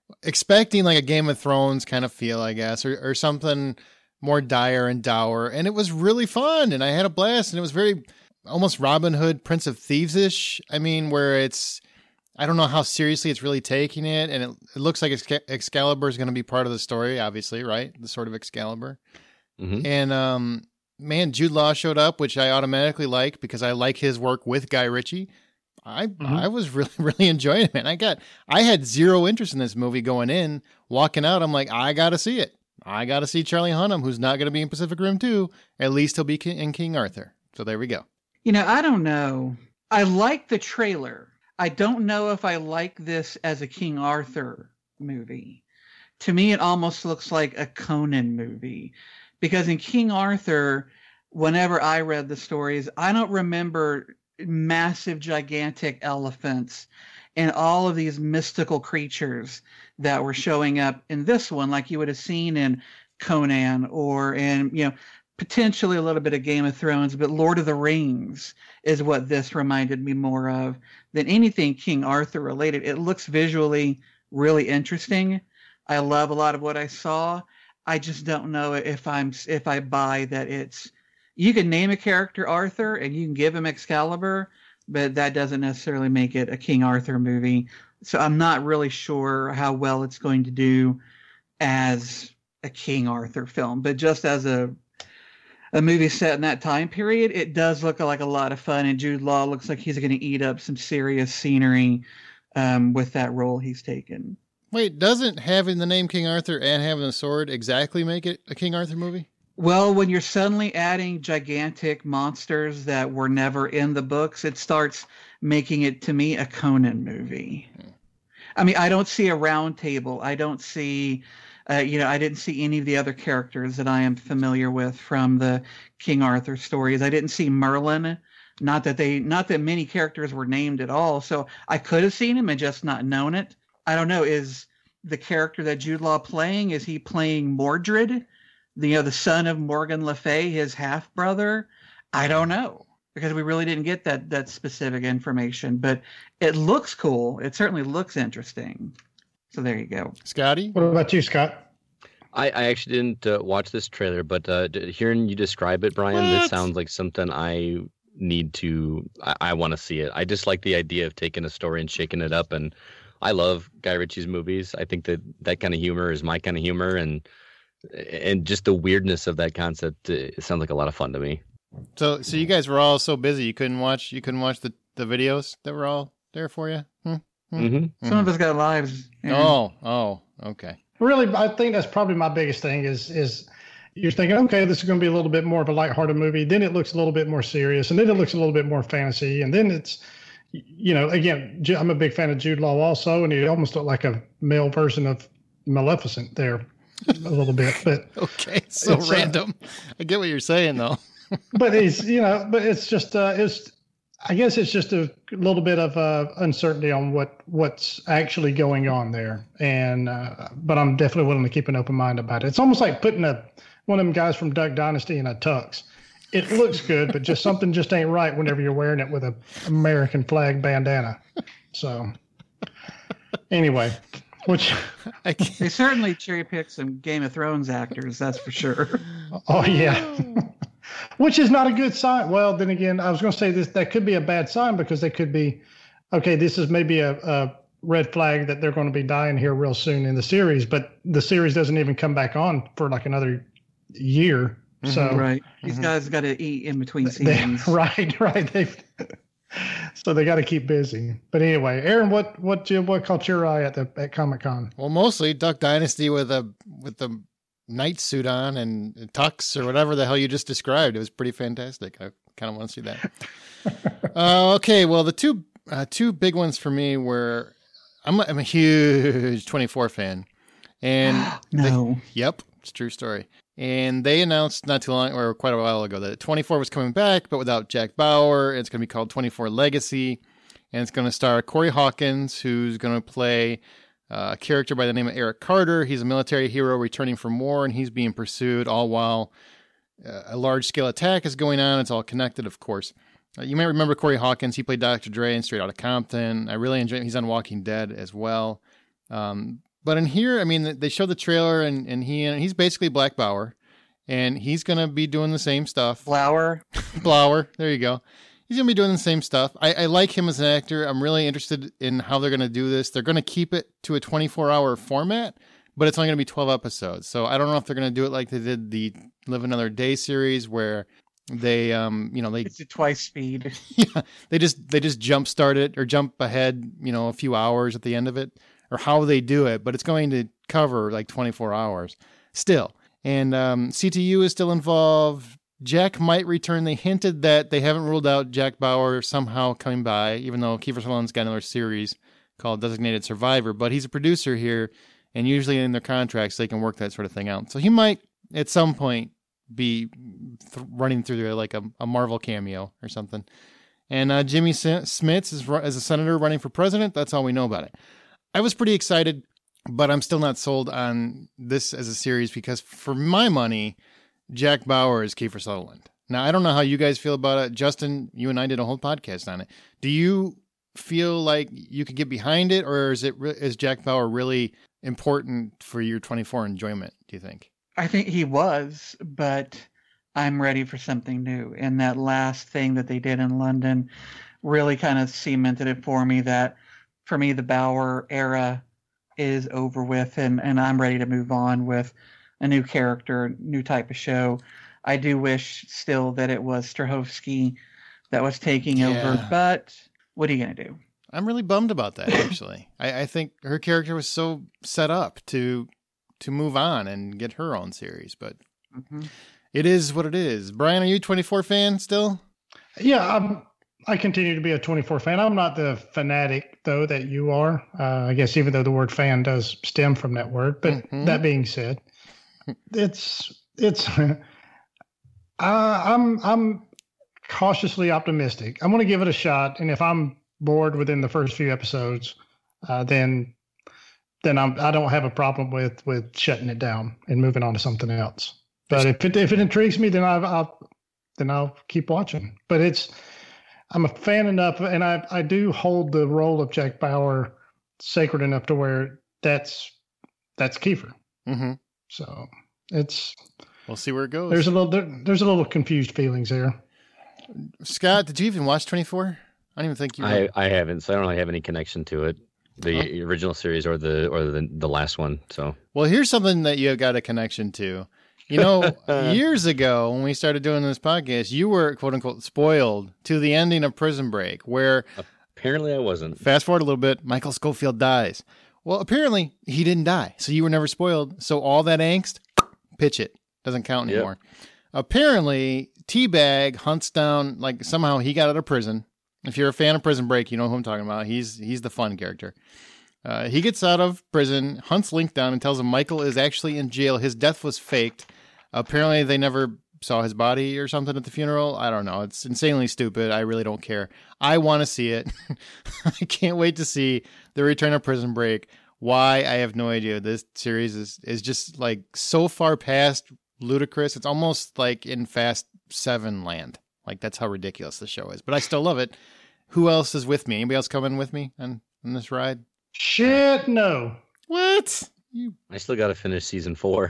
expecting like a Game of Thrones kind of feel, I guess, or, or something more dire and dour. And it was really fun, and I had a blast, and it was very almost Robin Hood, Prince of Thieves-ish. I mean, where it's, I don't know how seriously it's really taking it, and it, it looks like Excal- Excalibur is going to be part of the story, obviously, right? The Sword of Excalibur. Mm-hmm. And, um, man, Jude Law showed up, which I automatically like because I like his work with Guy Ritchie. I mm-hmm. I was really, really enjoying it, man. I got, I had zero interest in this movie going in. Walking out, I'm like, I got to see it. I got to see Charlie Hunnam, who's not going to be in Pacific Rim two. At least he'll be in King Arthur. So there we go. You know, I don't know. I like the trailer. I don't know if I like this as a King Arthur movie. To me, it almost looks like a Conan movie. Because in King Arthur, whenever I read the stories, I don't remember massive, gigantic elephants and all of these mystical creatures that were showing up in this one, like you would have seen in Conan or in, you know, potentially a little bit of Game of Thrones, but Lord of the Rings is what this reminded me more of than anything King Arthur related. It looks visually really interesting. I love a lot of what I saw. I just don't know if I'm if I buy that it's, you can name a character Arthur and you can give him Excalibur, but that doesn't necessarily make it a King Arthur movie. So I'm not really sure how well it's going to do as a King Arthur film, but just as a a movie set in that time period, it does look like a lot of fun, and Jude Law looks like he's going to eat up some serious scenery um, with that role he's taken. Wait, doesn't having the name King Arthur and having a sword exactly make it a King Arthur movie? Well, when you're suddenly adding gigantic monsters that were never in the books, it starts making it, to me, a Conan movie. Hmm. I mean, I don't see a round table. I don't see... Uh, you know, I didn't see any of the other characters that I am familiar with from the King Arthur stories. I didn't see Merlin. Not that they, not that many characters were named at all. So I could have seen him and just not known it. I don't know. Is the character that Jude Law playing, is he playing Mordred, the, you know, the son of Morgan Le Fay, his half brother? I don't know, because we really didn't get that that specific information. But it looks cool. It certainly looks interesting. So there you go. Scotty? What about you, Scott? I, I actually didn't uh, watch this trailer, but uh, hearing you describe it, Brian, what? This sounds like something I need to, I, I want to see it. I just like the idea of taking a story and shaking it up. And I love Guy Ritchie's movies. I think that that kind of humor is my kind of humor. And and just the weirdness of that concept, it sounds like a lot of fun to me. So so you guys were all so busy, you couldn't watch, you couldn't watch the, the videos that were all there for you? Hmm? Mm-hmm. Some mm-hmm. of us got lives. Yeah. Oh, oh, okay. Really, I think that's probably my biggest thing is is you're thinking, okay, this is going to be a little bit more of a lighthearted movie. Then it looks a little bit more serious, and then it looks a little bit more fantasy, and then it's, you know, again, I'm a big fan of Jude Law also, and he almost looked like a male version of Maleficent there a little bit. But okay, so random. Uh, I get what you're saying though. But he's, you know, but it's just uh, it's. I guess it's just a little bit of uh, uncertainty on what, what's actually going on there, and uh, but I'm definitely willing to keep an open mind about it. It's almost like putting a one of them guys from Duck Dynasty in a tux. It looks good, but just something just ain't right whenever you're wearing it with a American flag bandana. So anyway, which they certainly cherry picked some Game of Thrones actors, that's for sure. Oh yeah. Which is not a good sign. Well, then again, I was going to say this, that could be a bad sign because they could be, okay, this is maybe a, a red flag that they're going to be dying here real soon in the series, but the series doesn't even come back on for like another year. Mm-hmm, so right. These mm-hmm. guys got to eat in between seasons. They, right, right. They so they got to keep busy. But anyway, Aaron, what what what caught your eye at the at Comic-Con? Well, mostly Duck Dynasty with a with the night suit on and tux or whatever the hell you just described. It was pretty fantastic. I kind of want to see that. uh, okay, well, the two uh, two big ones for me were I'm a, I'm a huge twenty-four fan, and no, they, yep, it's a true story. And they announced not too long or quite a while ago that twenty-four was coming back, but without Jack Bauer. It's going to be called twenty-four Legacy, and it's going to star Corey Hawkins, who's going to play Uh, a character by the name of Eric Carter. He's a military hero returning from war, and he's being pursued all while uh, a large-scale attack is going on. It's all connected, of course. Uh, you may remember Corey Hawkins. He played Doctor Dre in Straight Outta Compton. I really enjoy him. He's on Walking Dead as well. Um, But in here, I mean, they show the trailer, and, and he he's basically Black Bauer, and he's going to be doing the same stuff. Flower. Blower. There you go. He's going to be doing the same stuff. I, I like him as an actor. I'm really interested in how they're going to do this. They're going to keep it to a twenty-four hour format, but it's only going to be twelve episodes. So I don't know if they're going to do it like they did the Live Another Day series, where they, um, you know, they It's a twice speed. yeah, they just they just jump start it or jump ahead, you know, a few hours at the end of it, or how they do it. But it's going to cover like twenty-four hours still. And um, C T U is still involved. Jack might return. They hinted that they haven't ruled out Jack Bauer somehow coming by, even though Kiefer Sutherland's got another series called Designated Survivor. But he's a producer here, and usually in their contracts, they can work that sort of thing out. So he might, at some point, be th- running through there like a, a Marvel cameo or something. And uh, Jimmy S- Smits is as a senator running for president. That's all we know about it. I was pretty excited, but I'm still not sold on this as a series because, for my money, Jack Bauer is Kiefer Sutherland. Now, I don't know how you guys feel about it. Justin, you and I did a whole podcast on it. Do you feel like you could get behind it, or is it is Jack Bauer really important for your twenty-four enjoyment, do you think? I think he was, but I'm ready for something new. And that last thing that they did in London really kind of cemented it for me that, for me, the Bauer era is over with, and, and I'm ready to move on with a new character, new type of show. I do wish still that it was Strahovski that was taking Yeah. over, but what are you going to do? I'm really bummed about that, actually. I, I think her character was so set up to to move on and get her own series, but Mm-hmm. it is what it is. Brian, are you a twenty-four fan still? Yeah, I'm, I continue to be a twenty-four fan. I'm not the fanatic, though, that you are. Uh, I guess even though the word fan does stem from that word. But Mhm. that being said, it's it's. uh, I'm I'm cautiously optimistic. I'm going to give it a shot, and if I'm bored within the first few episodes, uh, then then I'm I don't have a problem with with shutting it down and moving on to something else. But if it if it intrigues me, then I'll, I'll then I'll keep watching. But it's I'm a fan enough, and I I do hold the role of Jack Bauer sacred enough to where that's that's Kiefer. Mm-hmm. So it's We'll see where it goes. there's a little there, there's a little confused feelings there. Scott, did you even watch twenty-four? I don't even think you I, were. I haven't, so I don't really have any connection to it, the original series or the or the the last one. So Well, here's something that you got a connection to. You know, years ago when we started doing this podcast, you were, quote unquote, spoiled to the ending of Prison Break, where, apparently I wasn't. fast forward a little bit, Michael Scofield dies. Well, apparently he didn't die, so you were never spoiled. So all that angst, pitch it. Doesn't count Yep. anymore. Apparently, Teabag hunts down, like, somehow he got out of prison. If you're a fan of Prison Break, you know who I'm talking about. He's he's the fun character. Uh, he gets out of prison, hunts Link down, and tells him Michael is actually in jail. His death was faked. Apparently, they never saw his body or something at the funeral. I don't know. It's insanely stupid. I really don't care. I want to see it. I can't wait to see the return of Prison Break. Why? I have no idea. This series is, is just like so far past ludicrous. It's almost like in Fast Seven land. Like, that's how ridiculous the show is. But I still love it. Who else is with me? Anybody else coming with me on, on this ride? Shit, no. What? You I still got to finish season four.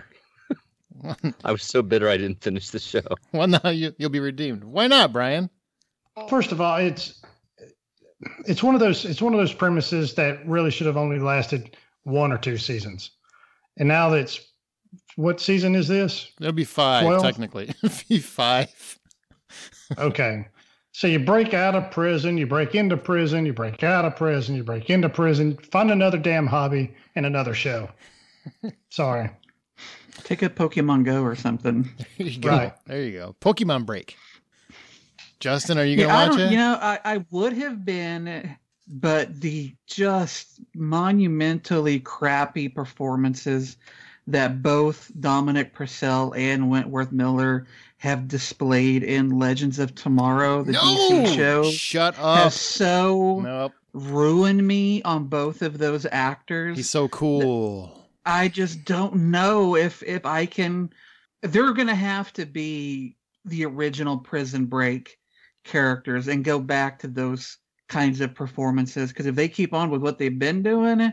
I was so bitter I didn't finish the show. well, now you, you'll be redeemed. Why not, Brian? First of all, it's it's one of those it's one of those premises that really should have only lasted one or two seasons. And now that's what season is this? It'll be five, Well- technically. It'll be five. Okay. So you break out of prison, you break into prison, you break out of prison, you break into prison, find another damn hobby and another show. Sorry. Take a Pokemon Go or something. There you go. Right. There you go. Pokemon Break. Justin, are you going Yeah, I to watch don't, it? you know, I, I would have been, but the just monumentally crappy performances that both Dominic Purcell and Wentworth Miller have displayed in Legends of Tomorrow, the no! D C show, Shut up. has so Nope. ruined me on both of those actors. He's so cool. I just don't know if if I can. They're going to have to be the original Prison Break characters and go back to those kinds of performances, because if they keep on with what they've been doing,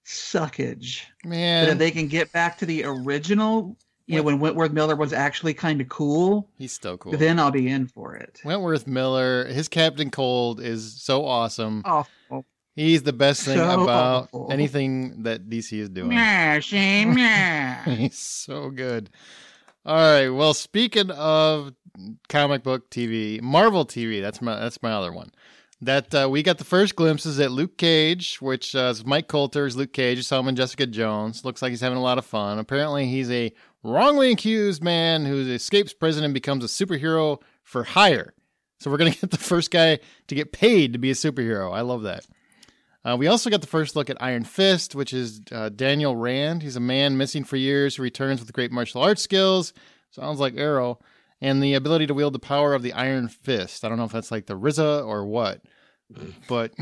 suckage. Man, But if they can get back to the original, you know, when Wentworth Miller was actually kind of cool, he's still cool. then I'll be in for it. Wentworth Miller, his Captain Cold is so awesome. Awful. He's the best thing So about awful. anything that D C is doing. Yeah, Shane, yeah. He's so good. All right. Well, speaking of comic book T V, Marvel T V, that's my that's my other one. That uh, we got the first glimpses at Luke Cage, which uh, is Mike Coulter's Luke Cage. You saw him in Jessica Jones. Looks like he's having a lot of fun. Apparently, he's a wrongly accused man who escapes prison and becomes a superhero for hire. So we're going to get the first guy to get paid to be a superhero. I love that. Uh, we also got the first look at Iron Fist, which is uh, Daniel Rand. He's a man missing for years who returns with great martial arts skills. Sounds like Arrow. And the ability to wield the power of the Iron Fist. I don't know if that's like the R Z A or what. But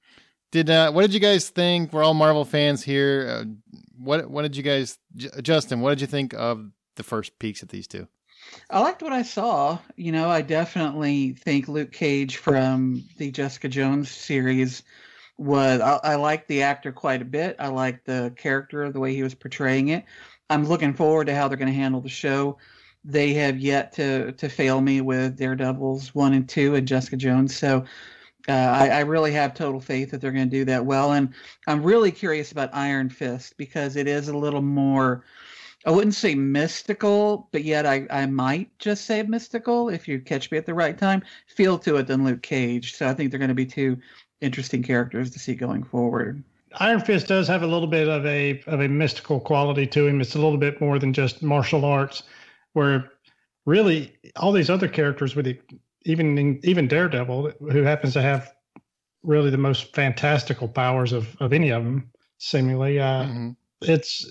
did uh, what did you guys think? We're all Marvel fans here. Uh, what what did you guys, J- Justin, what did you think of the first peeks at these two? I liked what I saw. You know, I definitely think Luke Cage from the Jessica Jones series was, I, I liked the actor quite a bit. I liked the character, the way he was portraying it. I'm looking forward to how they're going to handle the show. They have yet to, to fail me with Daredevils one and two and Jessica Jones. So uh, I, I really have total faith that they're going to do that well. And I'm really curious about Iron Fist because it is a little more, I wouldn't say mystical, but yet I, I might just say mystical, if you catch me at the right time, feel to it than Luke Cage. So I think they're going to be two interesting characters to see going forward. Iron Fist does have a little bit of a of a mystical quality to him. It's a little bit more than just martial arts, where really all these other characters, with the, even even Daredevil, who happens to have really the most fantastical powers of, of any of them, seemingly, uh, mm-hmm. it's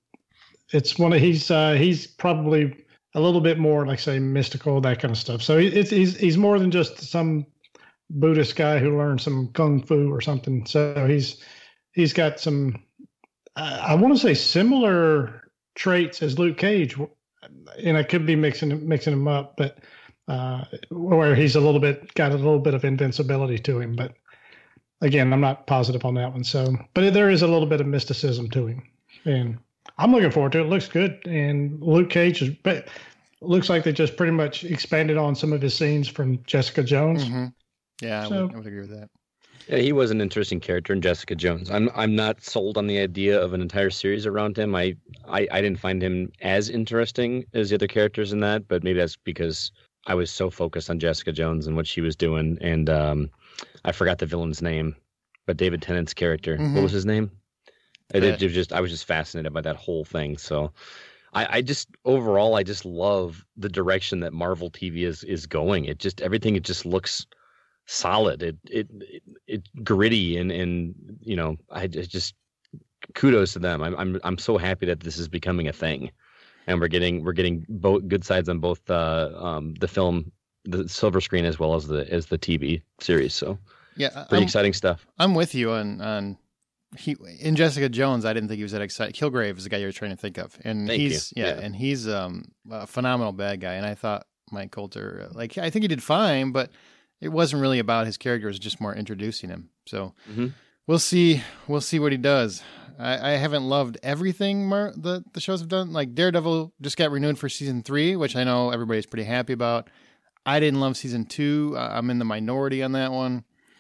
it's one of he's uh, he's probably a little bit more, like say, mystical, that kind of stuff. So it's he's he's more than just some Buddhist guy who learned some kung fu or something. So he's he's got some, uh, I want to say, similar traits as Luke Cage, and I could be mixing mixing him up, but uh, where he's a little bit got a little bit of invincibility to him. But again, I'm not positive on that one. So, but there is a little bit of mysticism to him, and I'm looking forward to it. It looks good, and Luke Cage is. But looks like they just pretty much expanded on some of his scenes from Jessica Jones. Mm-hmm. Yeah, so, I, would, I would agree with that. Yeah, he was an interesting character in Jessica Jones. I'm I'm not sold on the idea of an entire series around him. I, I, I didn't find him as interesting as the other characters in that, but maybe that's because I was so focused on Jessica Jones and what she was doing, and um, I forgot the villain's name, but David Tennant's character. Mm-hmm. What was his name? I did, it just I was just fascinated by that whole thing. So I, I just overall I just love the direction that Marvel T V is is going. It just everything it just looks solid. It it it, it gritty and and you know I just kudos to them. I'm I'm I'm so happy that this is becoming a thing, and we're getting we're getting both good sides on both uh, um the film, the silver screen, as well as the as the T V series. So yeah, pretty I'm, exciting stuff. I'm with you on on. He in Jessica Jones, I didn't think he was that exciting. Kilgrave is the guy you were trying to think of, and Thank he's you. yeah, yeah, and he's um a phenomenal bad guy. And I thought Mike Coulter, like I think he did fine, but it wasn't really about his character. It was just more introducing him. So mm-hmm. we'll see. We'll see what he does. I, I haven't loved everything Mar- the the shows have done. Like Daredevil just got renewed for season three, which I know everybody's pretty happy about. I didn't love season two. I'm in the minority on that one.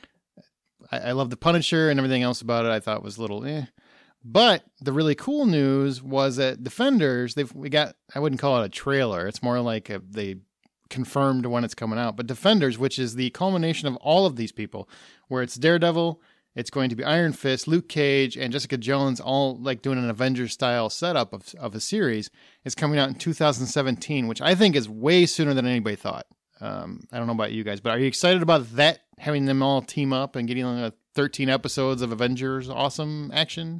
I, I love the Punisher and everything else about it. I thought was a little eh. But the really cool news was that Defenders, they've we got. I wouldn't call it a trailer. It's more like a, they confirmed when it's coming out. But Defenders, which is the culmination of all of these people, where it's Daredevil, it's going to be Iron Fist, Luke Cage, and Jessica Jones, all like doing an Avengers style setup of of a series, is coming out in two thousand seventeen, which I think is way sooner than anybody thought. Um, I don't know about you guys, but are you excited about that, having them all team up and getting uh, thirteen episodes of Avengers awesome action?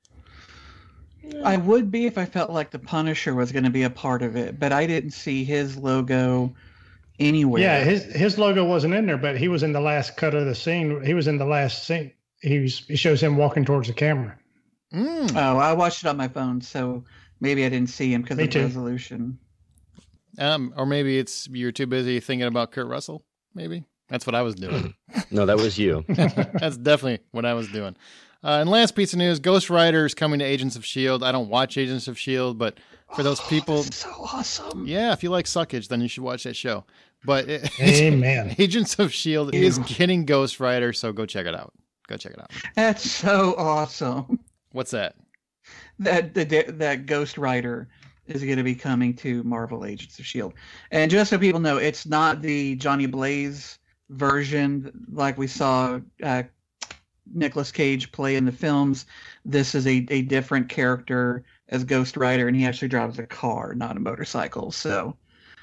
I would be if I felt like the Punisher was going to be a part of it, but I didn't see his logo anywhere. Yeah, his his logo wasn't in there, but he was in the last cut of the scene. He was in the last scene. He was, it shows him walking towards the camera. Mm. Oh, I watched it on my phone, so maybe I didn't see him because Me of the too. resolution. Um, or maybe it's you're too busy thinking about Kurt Russell. Maybe that's what I was doing. No, that was you. That's definitely what I was doing. Uh, and last piece of news, Ghost Rider is coming to Agents of S H I E L D. I don't watch Agents of S H I E L D, but for those Oh, people... that's so awesome. Yeah, if you like suckage, then you should watch that show. But it, Amen. Agents of S H I E L D is getting Ghost Rider, so go check it out. Go check it out. That's so awesome. What's that? That that, that Ghost Rider is going to be coming to Marvel Agents of S H I E L D. And just so people know, it's not the Johnny Blaze version like we saw uh, Nicolas Cage play in the films. This is a, a different character as Ghost Rider, and he actually drives a car, not a motorcycle. So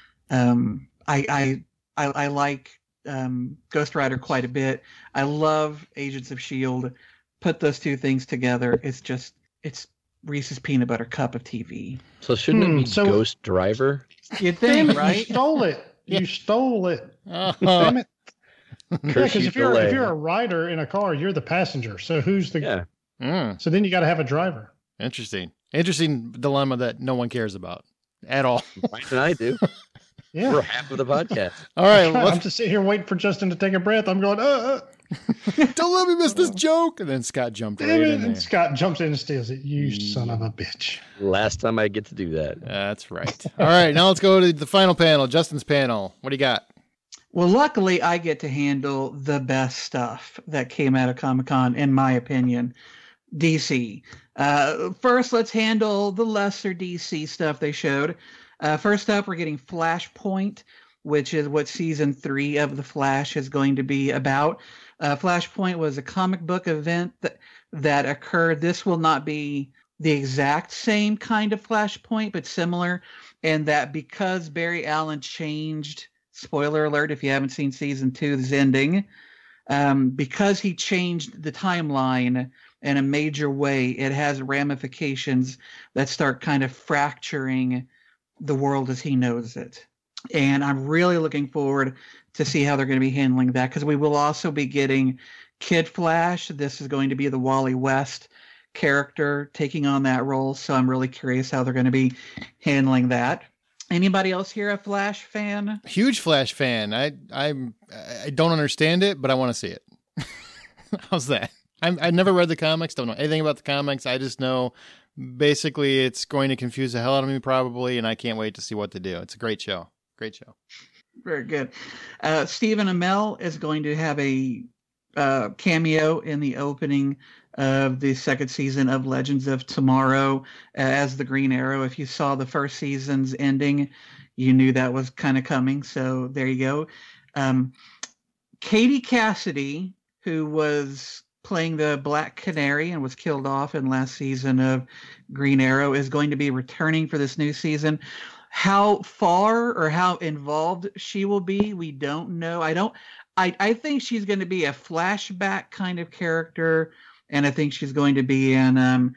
um, I, I I I like um, Ghost Rider quite a bit. I love Agents of S H I E L D. Put those two things together, it's just it's Reese's peanut butter cup of T V. So shouldn't Hmm, it be so- Ghost Driver? You'd Damn think, it, you right? stole it. You stole it. Oh, Damn it. Yeah, Curse because you if you're delay. if you're a rider in a car, you're the passenger. So who's the? Yeah. mm, So then you got to have a driver. interesting. Interesting dilemma that no one cares about at all. Mike and I do. Yeah. We're half of the podcast. All right, I'm let's, just sitting here waiting for Justin to take a breath. I'm going, uh, uh. don't let me miss this joke. And then Scott jumped right Damn in it. there. And Scott jumps in and steals it. You son of a bitch. Last time I get to do that. That's right. All right, now let's go to the final panel, Justin's panel. What do you got? Well, luckily, I get to handle the best stuff that came out of Comic-Con, in my opinion. D C. Uh, first, let's handle the lesser D C stuff they showed. Uh, first up, we're getting Flashpoint, which is what season three of The Flash is going to be about. Uh, Flashpoint was a comic book event that, that occurred. This will not be the exact same kind of Flashpoint, but similar, and that because Barry Allen changed... Spoiler alert if you haven't seen season two's ending. Um, because he changed the timeline in a major way, it has ramifications that start kind of fracturing the world as he knows it. And I'm really looking forward to see how they're going to be handling that, because we will also be getting Kid Flash. This is going to be the Wally West character taking on that role. So I'm really curious how they're going to be handling that. Anybody else here a Flash fan? Huge Flash fan. I I'm I don't understand it, but I want to see it. How's that? I'm, I never read the comics. Don't know anything about the comics. I just know basically it's going to confuse the hell out of me probably, and I can't wait to see what they do. It's a great show. Great show. Very good. Uh, Stephen Amell is going to have a uh, cameo in the opening of the second season of Legends of Tomorrow as the Green Arrow. If you saw the first season's ending, you knew that was kind of coming. So there you go. Um, Katie Cassidy, who was playing the Black Canary and was killed off in last season of Green Arrow, is going to be returning for this new season. How far or how involved she will be, we don't know. I don't. I, I think she's going to be a flashback kind of character, and I think she's going to be in um,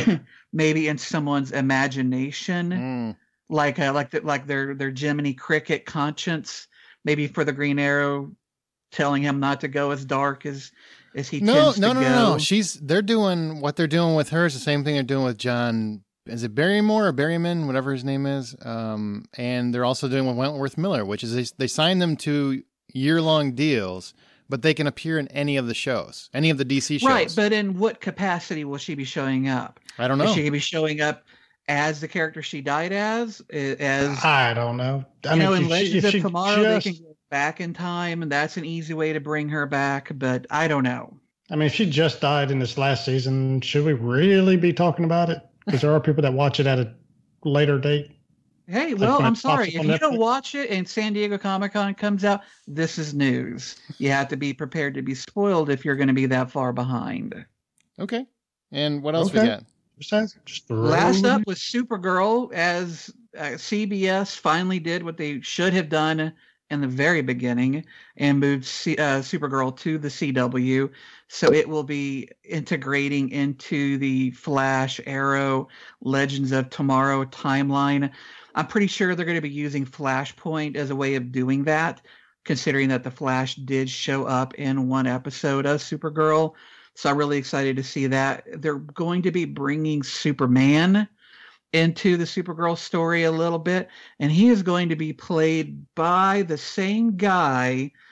maybe in someone's imagination, Mm. like uh, like the, like their their Jiminy Cricket conscience, maybe for the Green Arrow, telling him not to go as dark as as he No, tends no, to no, go. no, no. She's they're doing what they're doing with her is the same thing they're doing with John. Is it Barrymore or Berryman, whatever his name is? Um, and they're also doing with Wentworth Miller, which is they, they signed them to year-long deals, but they can appear in any of the shows, any of the D C shows. Right, but in what capacity will she be showing up? I don't know. Is she going to be showing up as the character she died as? As I don't know. I you mean, know, if in she- Legends if of she Tomorrow, just- they can go back in time, and that's an easy way to bring her back. But I don't know. I mean, if she just died in this last season, should we really be talking about it? Because there are people that watch it at a later date. Hey, Like well, when I'm it pops sorry. up If on you don't Netflix? watch it and San Diego Comic-Con comes out, this is news. You have to be prepared to be spoiled if you're going to be that far behind. Okay. And what else we Okay. got? Just, ask- just throw Last it up in. was Supergirl, as uh, C B S finally did what they should have done in the very beginning and moved C- uh, Supergirl to the C W. So it will be integrating into the Flash, Arrow, Legends of Tomorrow timeline. I'm pretty sure they're going to be using Flashpoint as a way of doing that, considering that the Flash did show up in one episode of Supergirl. So I'm really excited to see that. They're going to be bringing Superman into the Supergirl story a little bit, and he is going to be played by the same guy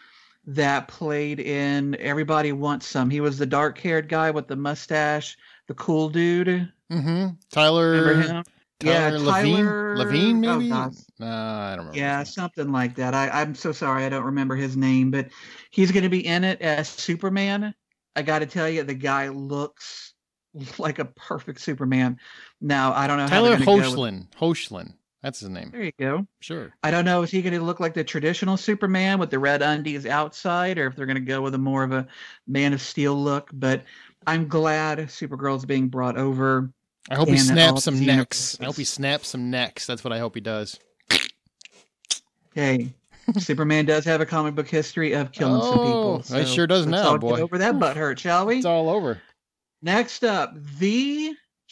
that played in Everybody Wants Some. He was the dark-haired guy with the mustache, the cool dude. Mm-hmm. Tyler. Remember him? Tyler yeah, Levine? Tyler Levine, maybe? Oh, uh, I don't remember. yeah, something like that. I, I'm so sorry, I don't remember his name, but he's going to be in it as Superman. I got to tell you, the guy looks like a perfect Superman. Now, I don't know Tyler how they're going to go. Hoechlin. Hoechlin. That's his name. There you go. Sure. I don't know, is he going to look like the traditional Superman with the red undies outside, or if they're going to go with a more of a Man of Steel look, but I'm glad Supergirl's being brought over. I hope he And all snaps some these necks. universes. I hope he snaps some necks. That's what I hope he does. Hey, Superman does have a comic book history of killing some people. Oh, he sure does let's now, all boy. Get over that butt hurt, shall we? It's all over. Next up, the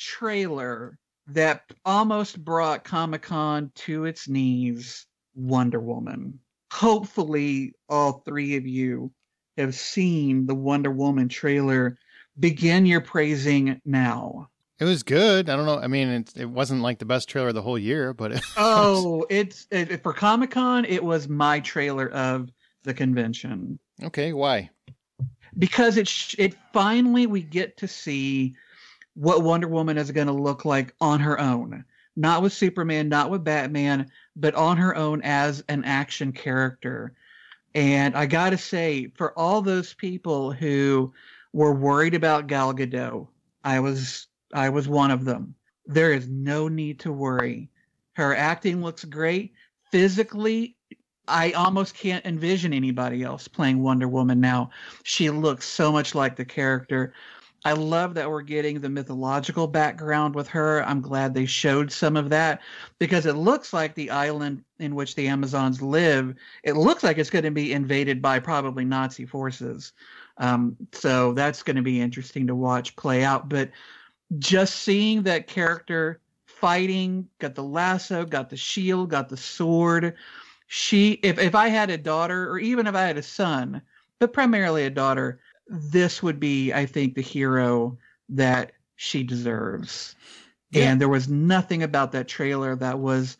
trailer that almost brought Comic-Con to its knees, Wonder Woman. Hopefully, all three of you have seen the Wonder Woman trailer. Begin your praising now. It was good. I don't know. I mean, it, it wasn't like the best trailer of the whole year, but it Oh, it's it, for Comic-Con, it was my trailer of the convention. Okay, why? Because it sh- it finally we get to see what Wonder Woman is going to look like on her own. Not with Superman, not with Batman, but on her own as an action character. And I got to say, for all those people who were worried about Gal Gadot, I was I was one of them. There is no need to worry. Her acting looks great. Physically, I almost can't envision anybody else playing Wonder Woman now. She looks so much like the character. I love that we're getting the mythological background with her. I'm glad they showed some of that because it looks like the island in which the Amazons live, it looks like it's going to be invaded by probably Nazi forces. Um, so that's going to be interesting to watch play out. But just seeing that character fighting, got the lasso, got the shield, got the sword. She, if, if I had a daughter, or even if I had a son, but primarily a daughter, this would be, I think, the hero that she deserves. Yeah. And there was nothing about that trailer that was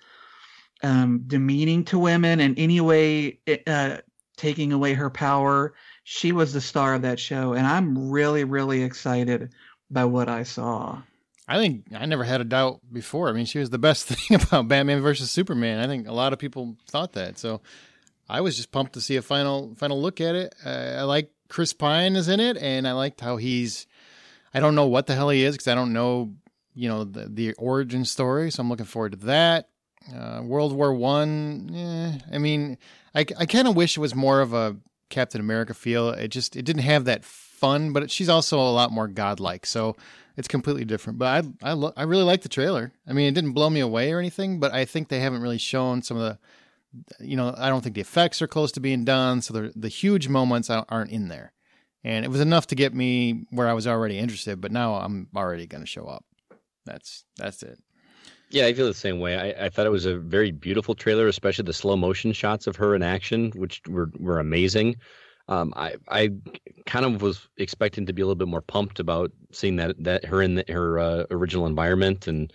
um, demeaning to women in any way, uh, taking away her power. She was the star of that show, and I'm really, really excited by what I saw. I think I never had a doubt before. I mean, she was the best thing about Batman versus Superman. I think a lot of people thought that. So I was just pumped to see a final final look at it. Uh, I like Chris Pine is in it, and I liked how he's, I don't know what the hell he is because I don't know, you know, the, the origin story. So I'm looking forward to that. Uh, World War One. Eh, I mean, I, I kind of wish it was more of a Captain America feel. It just, it didn't have that fun, but it, she's also a lot more godlike. So it's completely different. But I, I, lo- I really like the trailer. I mean, it didn't blow me away or anything, but I think they haven't really shown some of the, you know, I don't think the effects are close to being done. So the, the huge moments aren't in there. And it was enough to get me where I was already interested, but now I'm already going to show up. That's, that's it. Yeah, I feel the same way. I, I thought it was a very beautiful trailer, especially the slow motion shots of her in action, which were, were amazing. Um, I I kind of was expecting to be a little bit more pumped about seeing that that her in the, her uh, original environment, and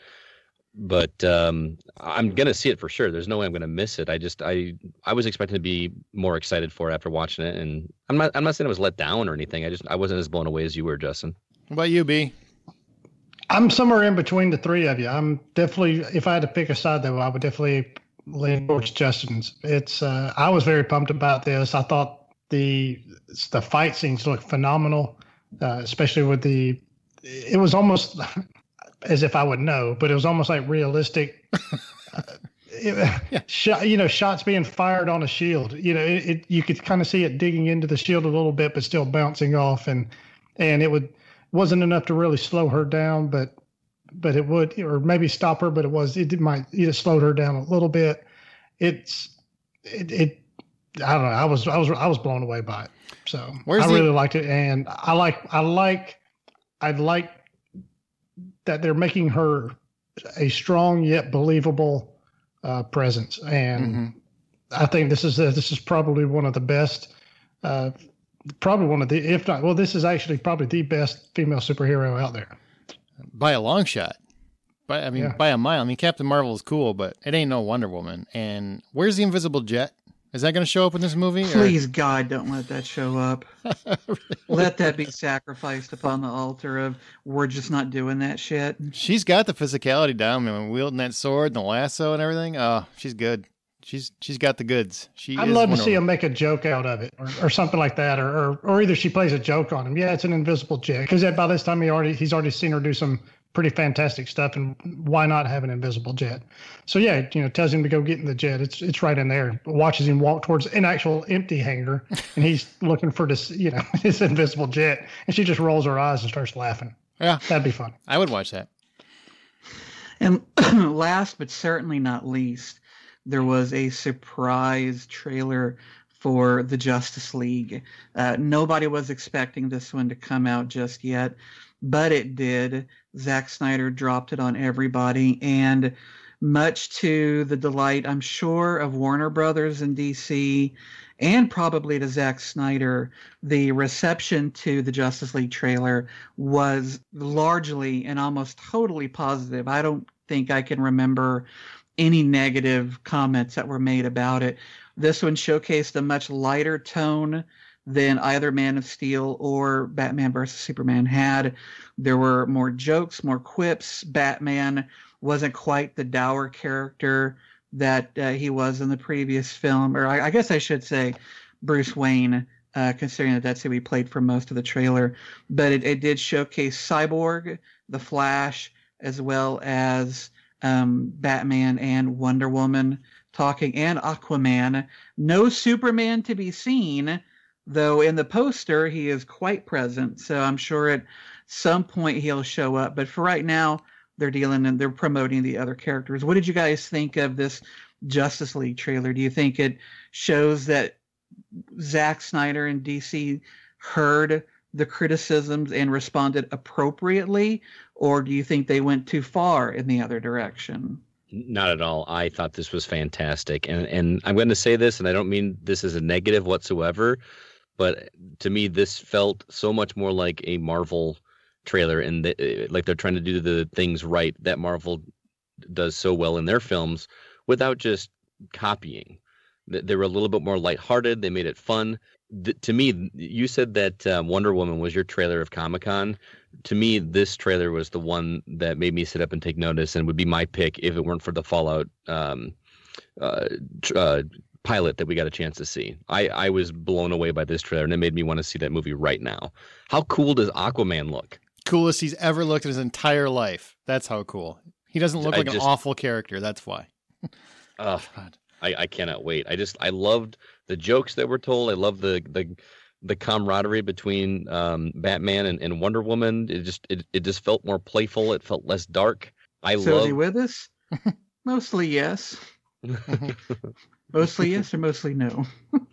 but um, I'm gonna see it for sure. There's no way I'm gonna miss it. I just I I was expecting to be more excited for it after watching it, and I'm not I'm not saying I was let down or anything. I just I wasn't as blown away as you were, Justin. What about you, B? I'm somewhere in between the three of you. I'm definitely, if I had to pick a side though, I would definitely lean towards Justin's. It's uh, I was very pumped about this. I thought the the fight scenes look phenomenal, uh, especially with the. It was almost as if I would know, but it was almost like realistic. uh, it, yeah. shot, you know, shots being fired on a shield. You know, it, it you could kind of see it digging into the shield a little bit, but still bouncing off, and and it would wasn't enough to really slow her down, but but it would, or maybe stop her, but it was it might either slowed her down a little bit. It's it. it I don't know. I was I was I was blown away by it. So Where's I the... really liked it, and I like I like I like that they're making her a strong yet believable uh, presence, and mm-hmm. I think this is a, this is probably one of the best, uh, probably one of the if not well, this is actually probably the best female superhero out there by a long shot. By I mean yeah. by a mile. I mean Captain Marvel is cool, but it ain't no Wonder Woman. And where's the Invisible Jet? Is that going to show up in this movie? Please, or? God, don't let that show up. Let that be sacrificed upon the altar of we're just not doing that shit. She's got the physicality down, man. Wielding that sword and the lasso and everything. Oh, she's good. She's she's got the goods. She. I'd love to see him make a joke out of it, or, or something like that, or, or or either she plays a joke on him. Yeah, it's an invisible jet, because by this time he already he's already seen her do some pretty fantastic stuff, and why not have an invisible jet? So yeah, you know, tells him to go get in the jet. It's it's right in there. Watches him walk towards an actual empty hangar, and he's looking for this, you know, his invisible jet, and she just rolls her eyes and starts laughing. Yeah, that'd be fun. I would watch that. And last but certainly not least, there was a surprise trailer for the Justice League. Uh, nobody was expecting this one to come out just yet, but it did. Zack Snyder dropped it on everybody, and much to the delight, I'm sure, of Warner Brothers and D C, and probably to Zack Snyder, the reception to the Justice League trailer was largely and almost totally positive. I don't think I can remember any negative comments that were made about it. This one showcased a much lighter tone than either Man of Steel or Batman versus Superman had. There were more jokes, more quips. Batman wasn't quite the dour character that uh, he was in the previous film, or I, I guess I should say Bruce Wayne, uh, considering that that's who he played for most of the trailer. But it, it did showcase Cyborg, The Flash, as well as um, Batman and Wonder Woman talking, and Aquaman. No Superman to be seen, though in the poster he is quite present. So I'm sure at some point he'll show up. But for right now, they're dealing and they're promoting the other characters. What did you guys think of this Justice League trailer? Do you think it shows that Zack Snyder and D C heard the criticisms and responded appropriately, or do you think they went too far in the other direction? Not at all. I thought this was fantastic. And and I'm going to say this, and I don't mean this as a negative whatsoever, but to me, this felt so much more like a Marvel trailer, and the, like they're trying to do the things right that Marvel does so well in their films without just copying. They were a little bit more lighthearted. They made it fun. The, to me, you said that uh, Wonder Woman was your trailer of Comic-Con. To me, this trailer was the one that made me sit up and take notice, and would be my pick if it weren't for the Fallout um, uh, uh, pilot that we got a chance to see. I, I was blown away by this trailer, and it made me want to see that movie right now. How cool does Aquaman look? Coolest he's ever looked in his entire life. That's how cool. He doesn't look like just, an awful character. That's why. uh, I, I cannot wait. I just I loved the jokes that were told. I love the the the camaraderie between um, Batman and, and Wonder Woman. It just it, it just felt more playful. It felt less dark. I so love. Is he with us? Mostly yes. Mostly yes or mostly no.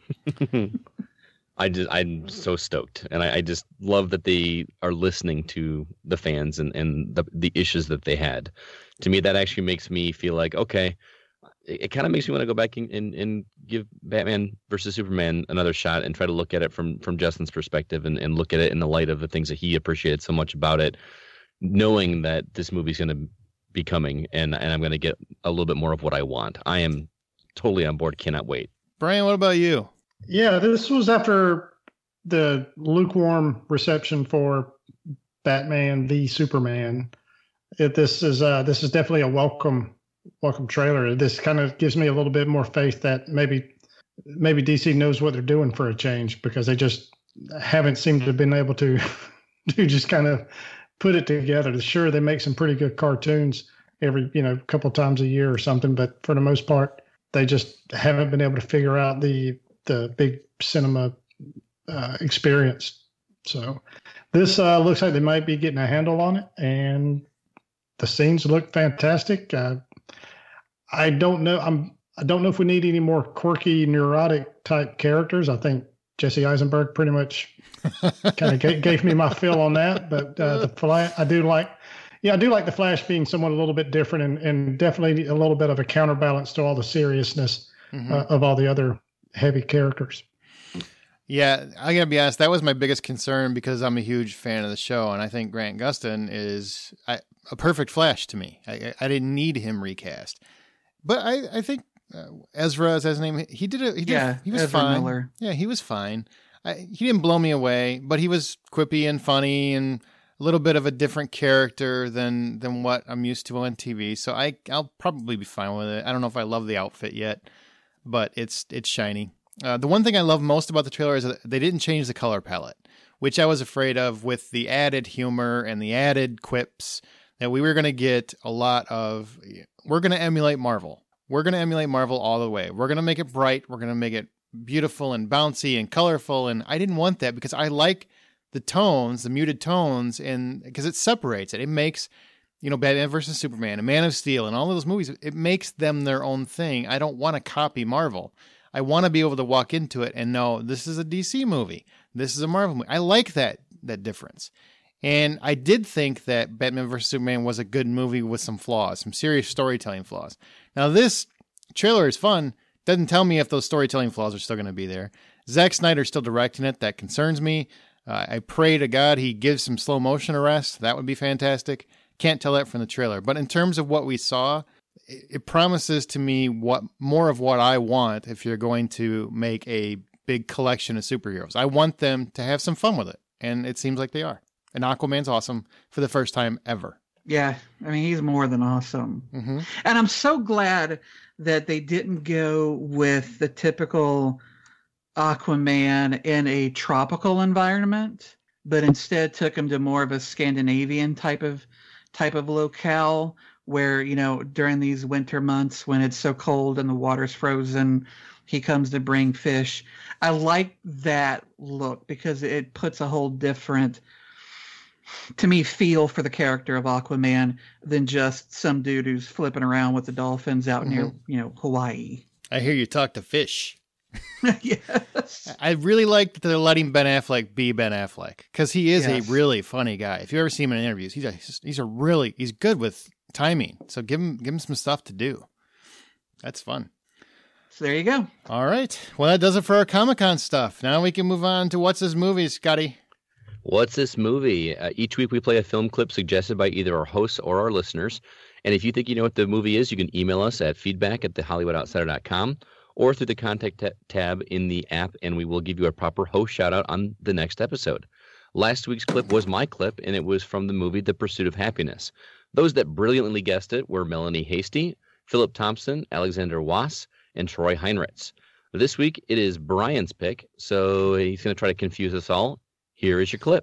I just I'm so stoked, and I, I just love that they are listening to the fans and, and the the issues that they had. To me, that actually makes me feel like, okay, it, it kind of makes me want to go back and, and, and give Batman versus Superman another shot and try to look at it from from Justin's perspective and, and look at it in the light of the things that he appreciated so much about it, knowing that this movie's going to be coming, and, and I'm going to get a little bit more of what I want. I am totally on board. Cannot wait. Brian, what about you? Yeah, this was after the lukewarm reception for Batman v Superman. It, this is uh, this is definitely a welcome welcome trailer. This kind of gives me a little bit more faith that maybe maybe D C knows what they're doing for a change, because they just haven't seemed to have been able to to just kind of put it together. Sure, they make some pretty good cartoons every you know couple times a year or something, but for the most part, they just haven't been able to figure out the the big cinema uh, experience. So this uh, looks like they might be getting a handle on it, and the scenes look fantastic. Uh, I don't know. I'm. I don't know if we need any more quirky, neurotic type characters. I think Jesse Eisenberg pretty much kind of gave, gave me my fill on that. But uh, the Flash, I do like. Yeah, I do like the Flash being somewhat a little bit different, and, and definitely a little bit of a counterbalance to all the seriousness mm-hmm. uh, of all the other heavy characters. Yeah, I gotta be honest, that was my biggest concern, because I'm a huge fan of the show, and I think Grant Gustin is I, a perfect Flash to me. I, I didn't need him recast, but I, I think uh, Ezra is his name. He did it. He did. Yeah, he was Ezra fine. Miller. Yeah, he was fine. I, he didn't blow me away, but he was quippy and funny and a little bit of a different character than than what I'm used to on T V. So I I'll probably be fine with it. I don't know if I love the outfit yet, but it's it's shiny. Uh, the one thing I love most about the trailer is that they didn't change the color palette, which I was afraid of with the added humor and the added quips, that we were going to get a lot of, we're going to emulate Marvel. We're going to emulate Marvel all the way. We're going to make it bright. We're going to make it beautiful and bouncy and colorful. And I didn't want that because I like the tones, the muted tones, and because it separates it. It makes, you know, Batman versus Superman and Man of Steel and all of those movies, it makes them their own thing. I don't want to copy Marvel. I want to be able to walk into it and know this is a D C movie. This is a Marvel movie. I like that that difference. And I did think that Batman versus Superman was a good movie with some flaws, some serious storytelling flaws. Now, this trailer is fun. Doesn't tell me if those storytelling flaws are still going to be there. Zack Snyder's still directing it. That concerns me. Uh, I pray to God he gives some slow motion arrest. That would be fantastic. Can't tell that from the trailer. But in terms of what we saw, it, it promises to me what more of what I want if you're going to make a big collection of superheroes. I want them to have some fun with it. And it seems like they are. And Aquaman's awesome for the first time ever. Yeah, I mean, he's more than awesome. Mm-hmm. And I'm so glad that they didn't go with the typical Aquaman in a tropical environment, but instead took him to more of a Scandinavian type of type of locale where, you know, during these winter months when it's so cold and the water's frozen, he comes to bring fish. I like that look because it puts a whole different, to me, feel for the character of Aquaman than just some dude who's flipping around with the dolphins out mm-hmm. near, you know, Hawaii. I hear you talk to fish. Yes. I really like that they're letting Ben Affleck be Ben Affleck because he is yes. a really funny guy. If you ever see him in interviews, he's a, he's a really, he's good with timing. So give him, give him some stuff to do. That's fun. So there you go. All right. Well, that does it for our Comic-Con stuff. Now we can move on to What's This Movie, Scotty? What's This Movie? Uh, each week we play a film clip suggested by either our hosts or our listeners. And if you think you know what the movie is, you can email us at feedback at the hollywood outsider dot com or through the contact t- tab in the app, and we will give you a proper host shout out on the next episode. Last week's clip was my clip, and it was from the movie The Pursuit of Happiness. Those that brilliantly guessed it were Melanie Hasty, Philip Thompson, Alexander Wass, and Troy Heinritz. This week, it is Brian's pick, so he's going to try to confuse us all. Here is your clip.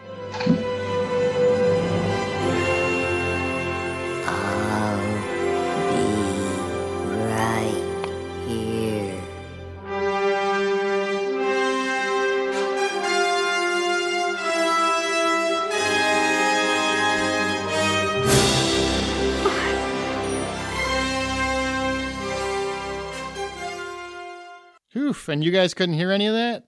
I'll be right here. Oof, and you guys couldn't hear any of that?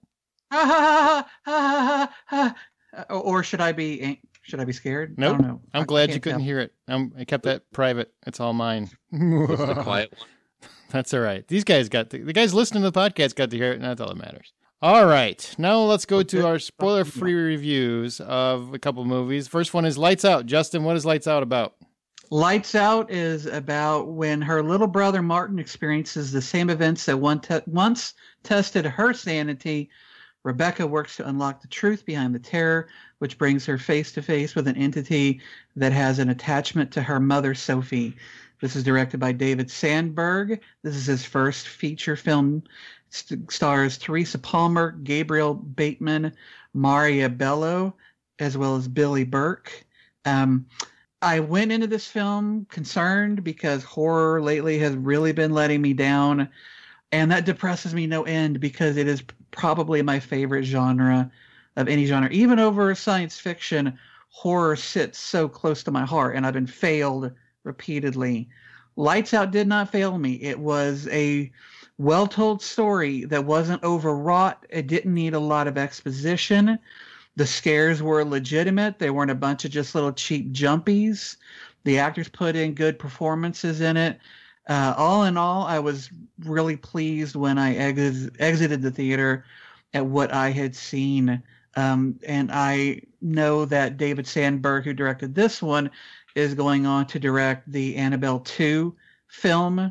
Or should I be should I be scared? Nope. I don't know. I'm I glad you can't couldn't tell. hear it. I'm, I kept that private. It's all mine. This is the quiet one. That's all right. These guys got to, the guys listening to the podcast got to hear it, and that's all that matters. All right. Now let's go to our spoiler-free reviews of a couple movies. First one is Lights Out. Justin, what is Lights Out about? Lights Out is about when her little brother Martin experiences the same events that one te- once tested her sanity. Rebecca works to unlock the truth behind the terror, which brings her face to face with an entity that has an attachment to her mother, Sophie. This is directed by David Sandberg. This is his first feature film. It stars Teresa Palmer, Gabriel Bateman, Maria Bello, as well as Billy Burke. Um, I went into this film concerned because horror lately has really been letting me down. And that depresses me no end because it is probably my favorite genre of any genre. Even over science fiction, horror sits so close to my heart, and I've been failed repeatedly. Lights Out did not fail me. It was a well-told story that wasn't overwrought. It didn't need a lot of exposition. The scares were legitimate. They weren't a bunch of just little cheap jumpies. The actors put in good performances in it. Uh, all in all, I was really pleased when I ex- exited the theater at what I had seen. Um, and I know that David Sandberg, who directed this one, is going on to direct the Annabelle two film.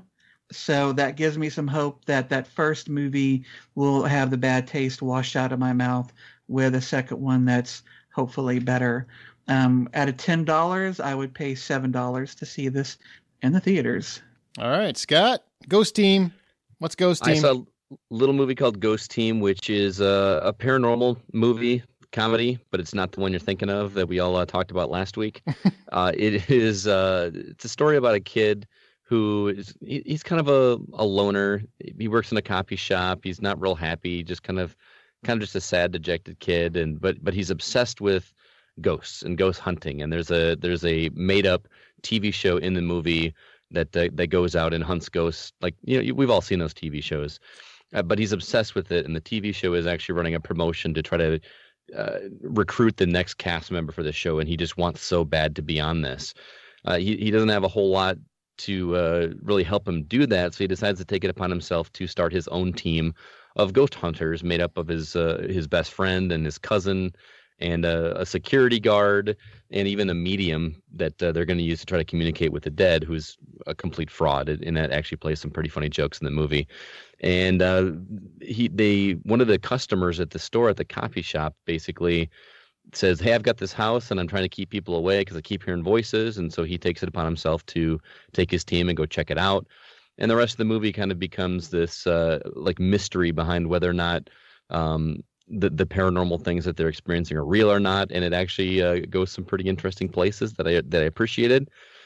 So that gives me some hope that that first movie will have the bad taste washed out of my mouth with a second one that's hopefully better. Um, out of ten dollars, I would pay seven dollars to see this in the theaters. All right, Scott, Ghost Team. What's Ghost Team? I saw a little movie called Ghost Team, which is a, a paranormal movie comedy, but it's not the one you're thinking of that we all uh, talked about last week. uh, it is uh, it's a story about a kid who is he, he's kind of a, a loner. He works in a copy shop. He's not real happy. Just kind of kind of just a sad, dejected kid. And but but he's obsessed with ghosts and ghost hunting. And there's a there's a made up T V show in the movie that uh, that goes out and hunts ghosts. Like, you know, we've all seen those T V shows. Uh, but he's obsessed with it, and the T V show is actually running a promotion to try to uh, recruit the next cast member for the show, and he just wants so bad to be on this. Uh, he he doesn't have a whole lot to uh, really help him do that, so he decides to take it upon himself to start his own team of ghost hunters, made up of his uh, his best friend and his cousin, and a, a security guard, and even a medium that uh, they're going to use to try to communicate with the dead, who's a complete fraud, and that actually plays some pretty funny jokes in the movie. And uh, he, they, one of the customers at the store, at the coffee shop, basically says, "Hey, I've got this house, and I'm trying to keep people away because I keep hearing voices." And so he takes it upon himself to take his team and go check it out. And the rest of the movie kind of becomes this uh, like mystery behind whether or not um, the the paranormal things that they're experiencing are real or not. And it actually uh, goes some pretty interesting places that I that I appreciated.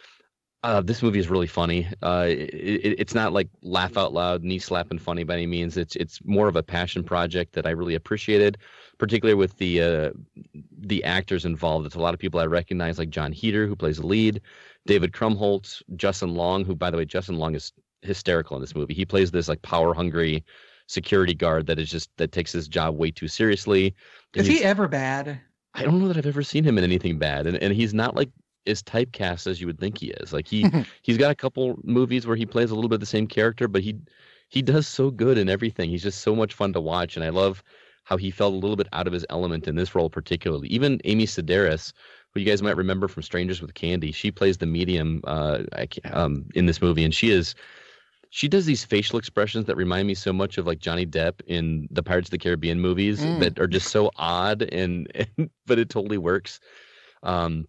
Uh, this movie is really funny. Uh, it, it's not like laugh out loud, knee slapping funny by any means. It's it's more of a passion project that I really appreciated, particularly with the uh, the actors involved. It's a lot of people I recognize, like John Heder, who plays the lead, David Krumholtz, Justin Long, who, by the way, Justin Long is hysterical in this movie. He plays this like power hungry security guard that is just that takes his job way too seriously. Is he ever bad? I don't know that I've ever seen him in anything bad, and and he's not like as typecast as you would think he is. Like he he's got a couple movies where he plays a little bit of the same character, but he he does so good in everything. He's just so much fun to watch, and I love how he felt a little bit out of his element in this role particularly. Even Amy Sedaris, who you guys might remember from Strangers with Candy, she plays the medium uh, um, in this movie, and she is she does these facial expressions that remind me so much of like Johnny Depp in the Pirates of the Caribbean movies mm. that are just so odd, and, and but it totally works. Um,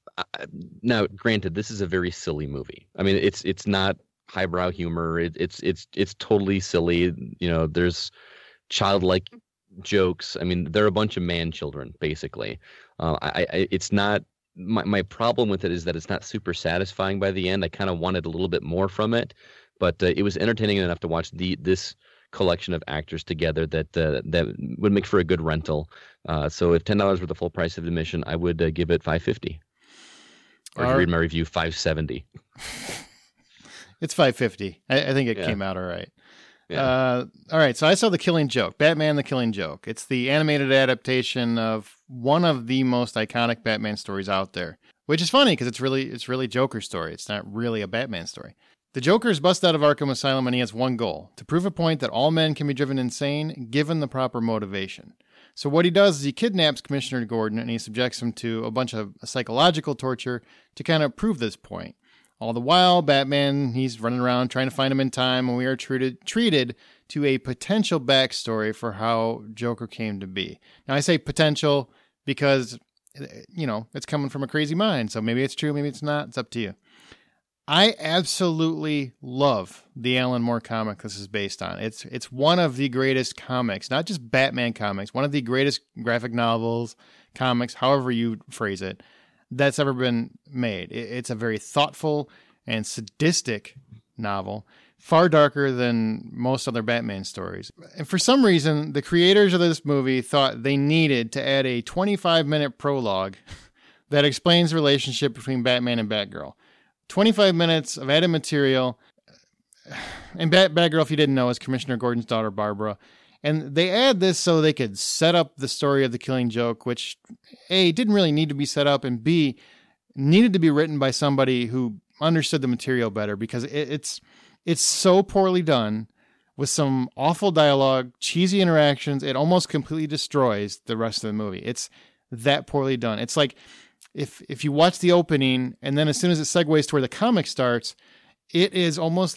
Now, granted, this is a very silly movie. I mean, it's it's not highbrow humor. It, it's it's it's totally silly. You know, there's childlike jokes. I mean, they're a bunch of man children, basically. Uh, I, I it's not my my problem with it is that it's not super satisfying by the end. I kind of wanted a little bit more from it, but uh, it was entertaining enough to watch the this collection of actors together that uh, that would make for a good rental. Uh, so, if ten dollars were the full price of admission, I would uh, give it five fifty. Or if you read my review, five seventy. It's five fifty. I, I think it yeah. came out all right. Yeah. Uh, all right, so I saw The Killing Joke, Batman the Killing Joke. It's the animated adaptation of one of the most iconic Batman stories out there, which is funny because it's really it's really Joker's story. It's not really a Batman story. The Joker is busted out of Arkham Asylum, and he has one goal: to prove a point that all men can be driven insane given the proper motivation. So what he does is he kidnaps Commissioner Gordon and he subjects him to a bunch of psychological torture to kind of prove this point. All the while, Batman, he's running around trying to find him in time, and we are treated treated to a potential backstory for how Joker came to be. Now, I say potential because, you know, it's coming from a crazy mind, so maybe it's true, maybe it's not. It's up to you. I absolutely love the Alan Moore comic this is based on. It's it's one of the greatest comics, not just Batman comics, one of the greatest graphic novels, comics, however you phrase it, that's ever been made. It's a very thoughtful and sadistic novel, far darker than most other Batman stories. And for some reason, the creators of this movie thought they needed to add a twenty-five minute prologue that explains the relationship between Batman and Batgirl. twenty-five minutes of added material. And Bat- Batgirl, if you didn't know, is Commissioner Gordon's daughter, Barbara. And they add this so they could set up the story of The Killing Joke, which, A, didn't really need to be set up, and B, needed to be written by somebody who understood the material better, because it, it's it's so poorly done with some awful dialogue, cheesy interactions. It almost completely destroys the rest of the movie. It's that poorly done. It's like if if you watch the opening and then as soon as it segues to where the comic starts, it is almost like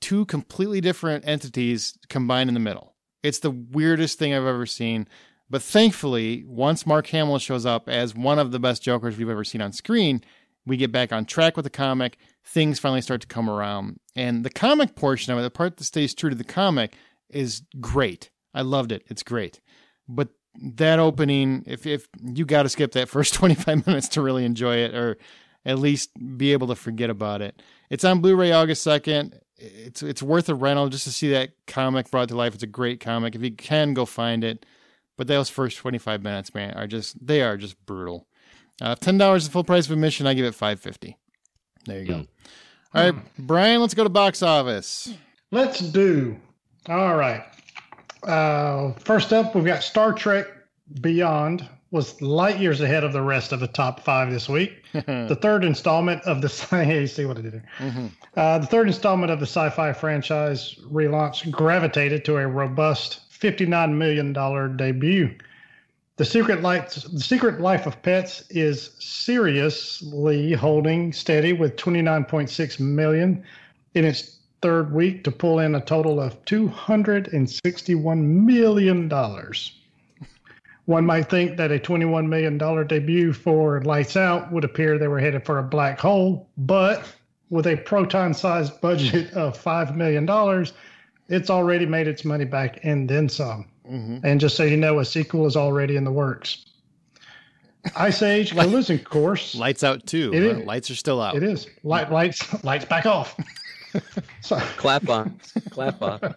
two completely different entities combined in the middle. It's the weirdest thing I've ever seen. But thankfully, once Mark Hamill shows up as one of the best Jokers we've ever seen on screen, we get back on track with the comic. Things finally start to come around. And the comic portion of it, the part that stays true to the comic, is great. I loved it. It's great. But that opening, if if you got to skip that first twenty-five minutes to really enjoy it, or at least be able to forget about it. It's on Blu-ray August second. It's it's worth a rental just to see that comic brought to life. It's a great comic. If you can, go find it. But those first twenty-five minutes, man, are just they are just brutal. Uh, ten dollars is the full price of admission. I give it five fifty. There you go. Mm. All right, Brian, let's go to box office. Let's do. All right. Uh, first up, we've got Star Trek Beyond, was light years ahead of the rest of the top five this week. The third installment of the sci- see what I did there. Mm-hmm. Uh, the third installment of the sci-fi franchise relaunch gravitated to a robust fifty-nine million dollars debut. The Secret Life, the Secret Life of Pets is seriously holding steady with twenty-nine point six million dollars in its third week to pull in a total of two hundred sixty-one million dollars. One might think that a twenty-one million dollars debut for Lights Out would appear they were headed for a black hole, but with a proton-sized budget of five million dollars, it's already made its money back and then some. Mm-hmm. And just so you know, a sequel is already in the works. Ice Age Collision Course. Lights Out too. It huh? is. Lights are still out. It is. Light, lights, lights back off. So, clap on. Clap on.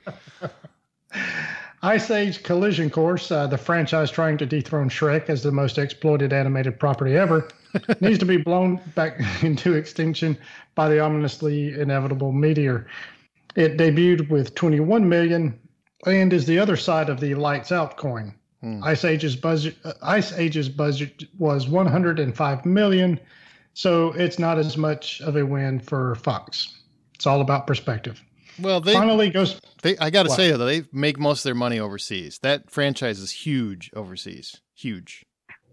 Ice Age Collision Course, uh, the franchise trying to dethrone Shrek as the most exploited animated property ever, needs to be blown back into extinction by the ominously inevitable meteor. It debuted with twenty-one million dollars and is the other side of the Lights Out coin. Hmm. Ice Age's budget, uh, Ice Age's budget was one hundred five million dollars, so it's not as much of a win for Fox. It's all about perspective. Well, they finally goes. They, I got to say though, they make most of their money overseas. That franchise is huge overseas. Huge.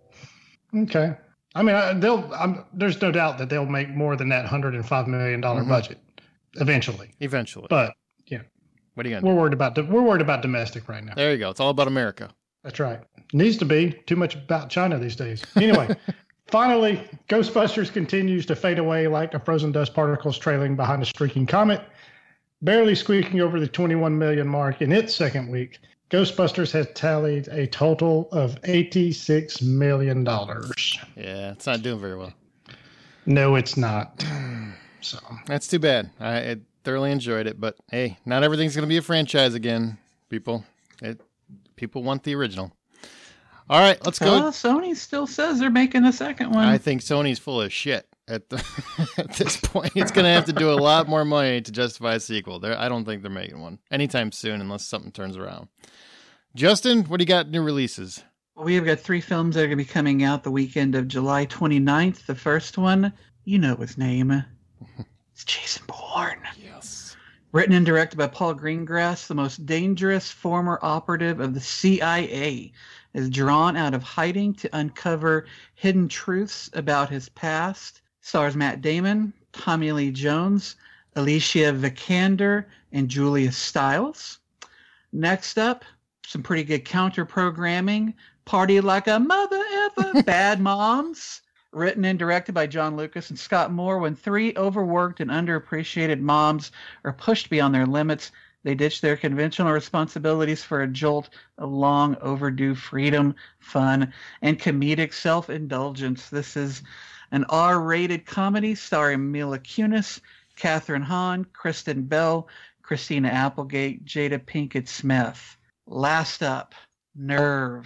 Okay, I mean, I, they'll. I'm, there's no doubt that they'll make more than that one hundred five million dollar mm-hmm. budget eventually. Eventually, but yeah, what are you gonna? We're do? worried about. We're worried about domestic right now. There you go. It's all about America. That's right. Needs to be. Too much about China these days. Anyway. Finally, Ghostbusters continues to fade away like a frozen dust particles trailing behind a streaking comet. Barely squeaking over the twenty-one million mark in its second week, Ghostbusters has tallied a total of eighty-six million dollars. Yeah, it's not doing very well. No, it's not. So that's too bad. I, I thoroughly enjoyed it, but hey, not everything's going to be a franchise again, people. It, people want the original. All right, let's go. Uh, Sony still says they're making a second one. I think Sony's full of shit at the at this point. It's going to have to do a lot more money to justify a sequel. They're, I don't think they're making one anytime soon unless something turns around. Justin, what do you got new releases? Well, we have got three films that are going to be coming out the weekend of July twenty-ninth. The first one, you know his name. It's Jason Bourne. Yes. Written and directed by Paul Greengrass, the most dangerous former operative of the C I A is drawn out of hiding to uncover hidden truths about his past. Stars Matt Damon, Tommy Lee Jones, Alicia Vikander, and Julia Stiles. Next up, some pretty good counter-programming. Party Like a Mother Effer, Bad Moms. Written and directed by John Lucas and Scott Moore. When three overworked and underappreciated moms are pushed beyond their limits, they ditch their conventional responsibilities for a jolt of long overdue freedom, fun, and comedic self-indulgence. This is an R-rated comedy starring Mila Kunis, Kathryn Hahn, Kristen Bell, Christina Applegate, Jada Pinkett Smith. Last up, Nerve.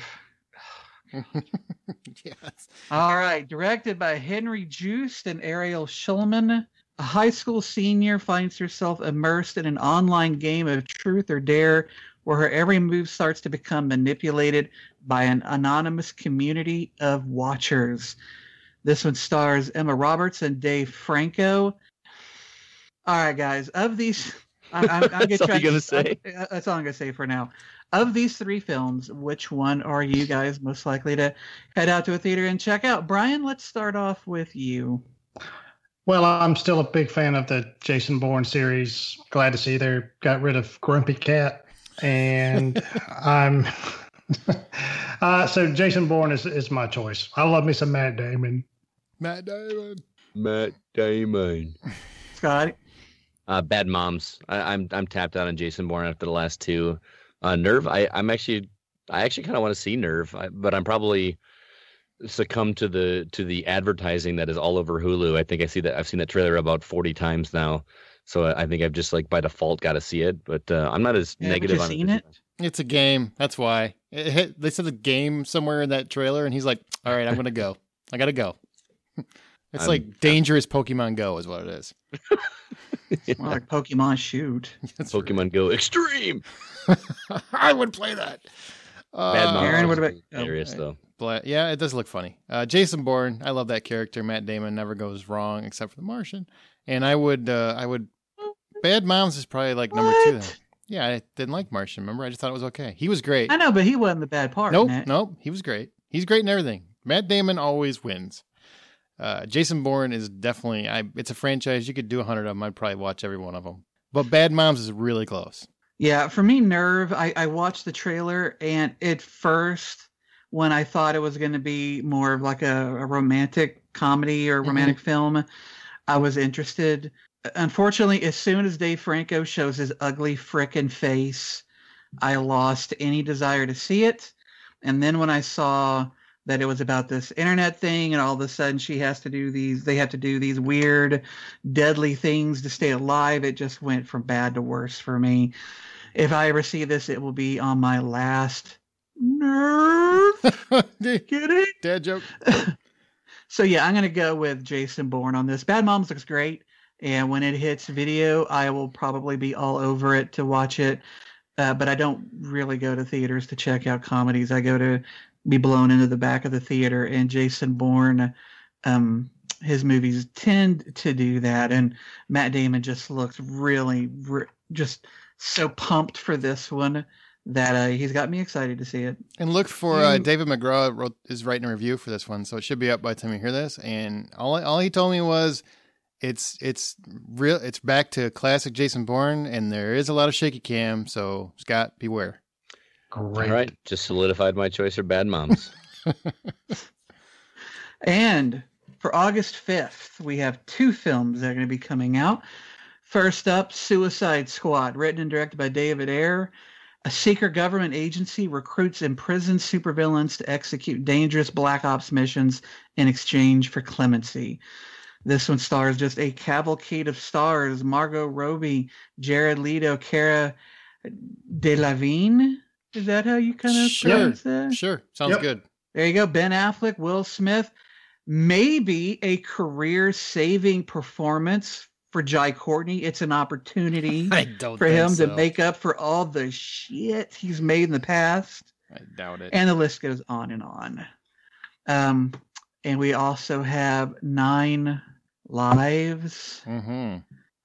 Yes. All right. Directed by Henry Joost and Ariel Schulman, a high school senior finds herself immersed in an online game of truth or dare where her every move starts to become manipulated by an anonymous community of watchers. This one stars Emma Roberts and Dave Franco. All right, guys. Of these... I, I'm, I'm that's all you're going to say? I, that's all I'm going to say for now. Of these three films, which one are you guys most likely to head out to a theater and check out? Brian, let's start off with you. Well, I'm still a big fan of the Jason Bourne series. Glad to see they got rid of Grumpy Cat. And I'm uh, so Jason Bourne is, is my choice. I love me some Matt Damon. Matt Damon. Matt Damon. Scott. Uh, Bad Moms. I, I'm I'm tapped out on Jason Bourne after the last two. Uh, Nerve. I I'm actually I actually kind of want to see Nerve, I, but I'm probably succumb to the to the advertising that is all over Hulu. I think I see that I've seen that trailer about forty times now, so I think I've just like by default got to see it. But uh, I'm not as Yeah, negative haven't on you it. seen it? It's a game. That's why. It hit, they said the game somewhere in that trailer, and he's like, all right, I'm going to go. I got to go. It's I'm- like dangerous Pokemon Go is what it is. It's more like Pokemon Shoot. That's Pokemon Go Extreme. right. I would play that. Uh, Bad Moms. Aaron, what is about- hilarious oh, though? Bla- yeah, it does look funny. Uh, Jason Bourne, I love that character. Matt Damon never goes wrong except for The Martian. And I would, uh, I would. Bad Moms is probably like number two. Then. What? Yeah, I didn't like Martian. Remember, I just thought it was okay. He was great. I know, but he wasn't the bad part. Nope, in it. nope. He was great. He's great in everything. Matt Damon always wins. Uh, Jason Bourne is definitely. I. It's a franchise. You could do a hundred of them. I'd probably watch every one of them. But Bad Moms is really close. Yeah, for me, Nerve, I, I watched the trailer, and at first, when I thought it was going to be more of like a, a romantic comedy or romantic film, I was interested. Unfortunately, as soon as Dave Franco shows his ugly frickin' face, I lost any desire to see it. And then when I saw that it was about this internet thing, and all of a sudden she has to do these, they have to do these weird, deadly things to stay alive, it just went from bad to worse for me. If I ever see this, it will be on my last Nerve. Get it? Dad joke. So yeah, I'm gonna go with Jason Bourne on this. Bad Moms looks great, and when it hits video, I will probably be all over it to watch it. Uh, but I don't really go to theaters to check out comedies. I go to be blown into the back of the theater, and Jason Bourne, um, his movies tend to do that. And Matt Damon just looks really, re- just so pumped for this one that uh, he's got me excited to see it. And look for uh, You- David McGraw wrote is writing a review for this one, so it should be up by the time you hear this. And all all he told me was, it's it's real. It's back to classic Jason Bourne, and there is a lot of shaky cam. So Scott, beware. Great. All right, just solidified my choice for Bad Moms. And for August fifth, we have two films that are going to be coming out. First up, Suicide Squad, written and directed by David Ayer. A secret government agency recruits imprisoned supervillains to execute dangerous black ops missions in exchange for clemency. This one stars just a cavalcade of stars: Margot Robbie, Jared Leto, Cara Delevingne. Is that how you kind of Sure. pronounce that? Sure, sounds Yep. good. There you go. Ben Affleck, Will Smith. Maybe a career-saving performance for Jai Courtney. It's an opportunity I don't for think him so. to make up for all the shit he's made in the past. I doubt it. And the list goes on and on. Um, and we also have Nine Lives, mm-hmm.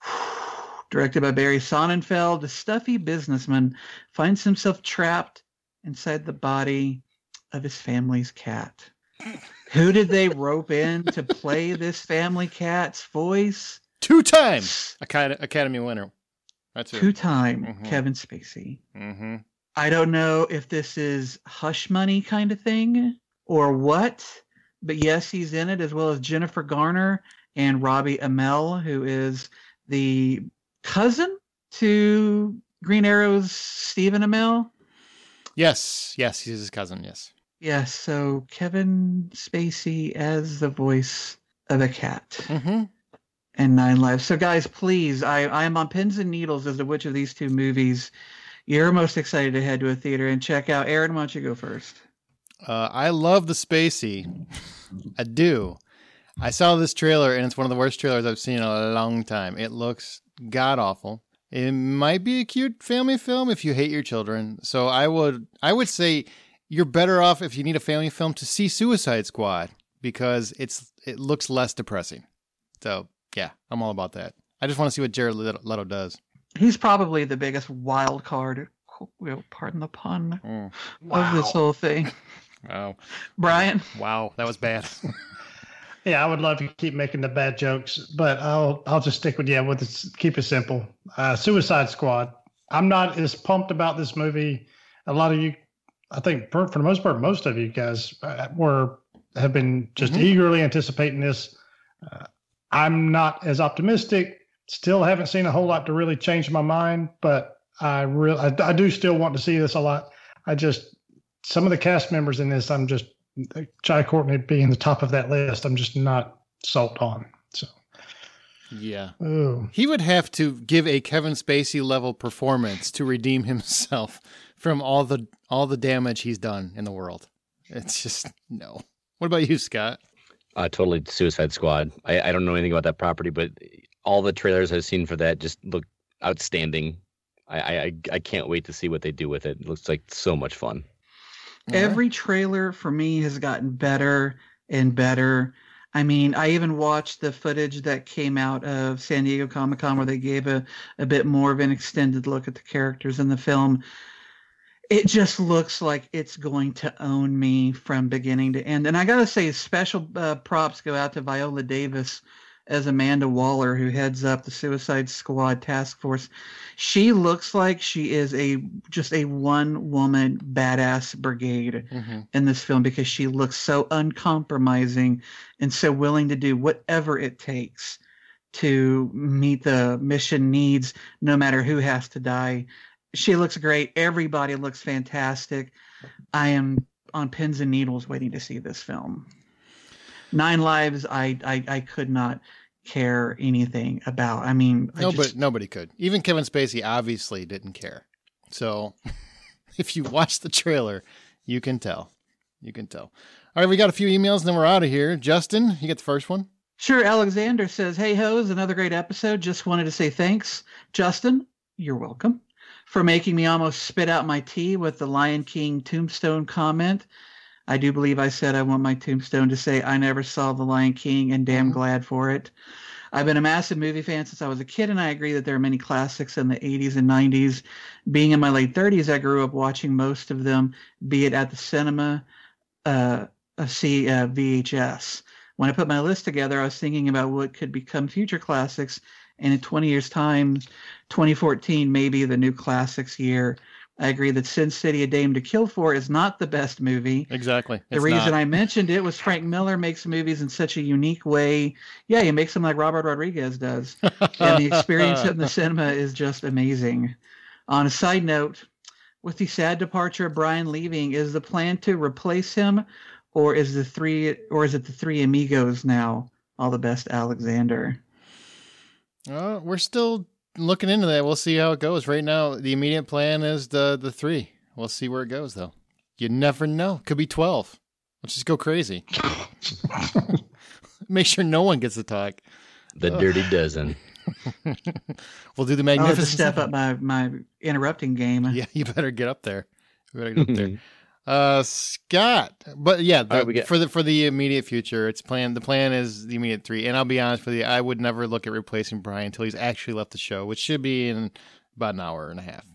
directed by Barry Sonnenfeld. A stuffy businessman finds himself trapped inside the body of his family's cat. Who did they rope in to play this family cat's voice? Two times Acad- Academy winner. That's it. Two-time Mhm. Kevin Spacey. Mm-hmm. I don't know if this is hush money kind of thing or what, but yes, he's in it, as well as Jennifer Garner and Robbie Amell, who is the cousin to Green Arrow's Stephen Amell. Yes, yes, he's his cousin. Yes. Yes, so Kevin Spacey as the voice of a cat Mm-hmm. and Nine Lives. So guys, please, I, I am on pins and needles as to which of these two movies you're most excited to head to a theater and check out. Aaron, why don't you go first? Uh, I love the Spacey. I do. I saw this trailer, and it's one of the worst trailers I've seen in a long time. It looks god awful. It might be a cute family film if you hate your children. So I would, I would say you're better off if you need a family film to see Suicide Squad because it's it looks less depressing. So yeah, I'm all about that. I just want to see what Jared Leto does. He's probably the biggest wild card, well, pardon the pun, Mm. of this whole thing. Wow. Brian? Wow, that was bad. Yeah, I would love to keep making the bad jokes, but I'll I'll just stick with yeah, with this, keep it simple. Uh, Suicide Squad. I'm not as pumped about this movie. A lot of you, I think, for, for the most part, most of you guys uh, were have been just mm-hmm. eagerly anticipating this. Uh, I'm not as optimistic. Still haven't seen a whole lot to really change my mind, but I really I, I do still want to see this a lot. I just some of the cast members in this, I'm just. Jai Courtney being the top of that list, I'm just not sold on. So, yeah, Ooh. He would have to give a Kevin Spacey level performance to redeem himself from all the all the damage he's done in the world. It's just no. What about you, Scott? Uh, totally Suicide Squad. I, I don't know anything about that property, but all the trailers I've seen for that just look outstanding. I I, I can't wait to see what they do with it. It looks like so much fun. Every trailer for me has gotten better and better. I mean, I even watched the footage that came out of San Diego Comic-Con where they gave a, a bit more of an extended look at the characters in the film. It just looks like it's going to own me from beginning to end. And I got to say, special uh, props go out to Viola Davis as Amanda Waller, who heads up the Suicide Squad task force. She looks like she is a just a one-woman badass brigade mm-hmm. in this film because she looks so uncompromising and so willing to do whatever it takes to meet the mission needs, no matter who has to die. She looks great. Everybody looks fantastic. I am on pins and needles waiting to see this film. Nine Lives, I, I, I could not care anything about. I mean, I no, just... but nobody could. Even Kevin Spacey obviously didn't care. So if you watch the trailer, you can tell. You can tell. All right, we got a few emails and then we're out of here. Justin, you get the first one? Sure. Alexander says, hey, hoes, another great episode. Just wanted to say thanks. Justin, you're welcome for making me almost spit out my tea with the Lion King tombstone comment. I do believe I said I want my tombstone to say I never saw The Lion King and damn glad for it. I've been a massive movie fan since I was a kid, and I agree that there are many classics in the eighties and nineties. Being in my late thirties, I grew up watching most of them, be it at the cinema, uh, see uh, V H S. When I put my list together, I was thinking about what could become future classics, and in twenty years' time, twenty fourteen may be the new classics year. I agree that Sin City: A Dame to Kill For is not the best movie. Exactly. The reason not. I mentioned it was Frank Miller makes movies in such a unique way. Yeah, he makes them like Robert Rodriguez does. And the experience in the cinema is just amazing. On a side note, with the sad departure of Brian leaving, is the plan to replace him, or is the three, or is it the Three Amigos now? All the best, Alexander. Uh, we're still looking into that. We'll see how it goes. Right now, the immediate plan is the the three. We'll see where it goes, though. You never know. Could be twelve. Let's just go crazy. Make sure no one gets to talk. The Dirty Dozen. We'll do the Magnificent. I'll have to step up my, my interrupting game. Yeah, you better get up there. You better get up there. Uh, Scott, but yeah, the, right, get... for the for the immediate future, it's plan. The plan is the immediate three, and I'll be honest with you, I would never look at replacing Brian until he's actually left the show, which should be in about an hour and a half.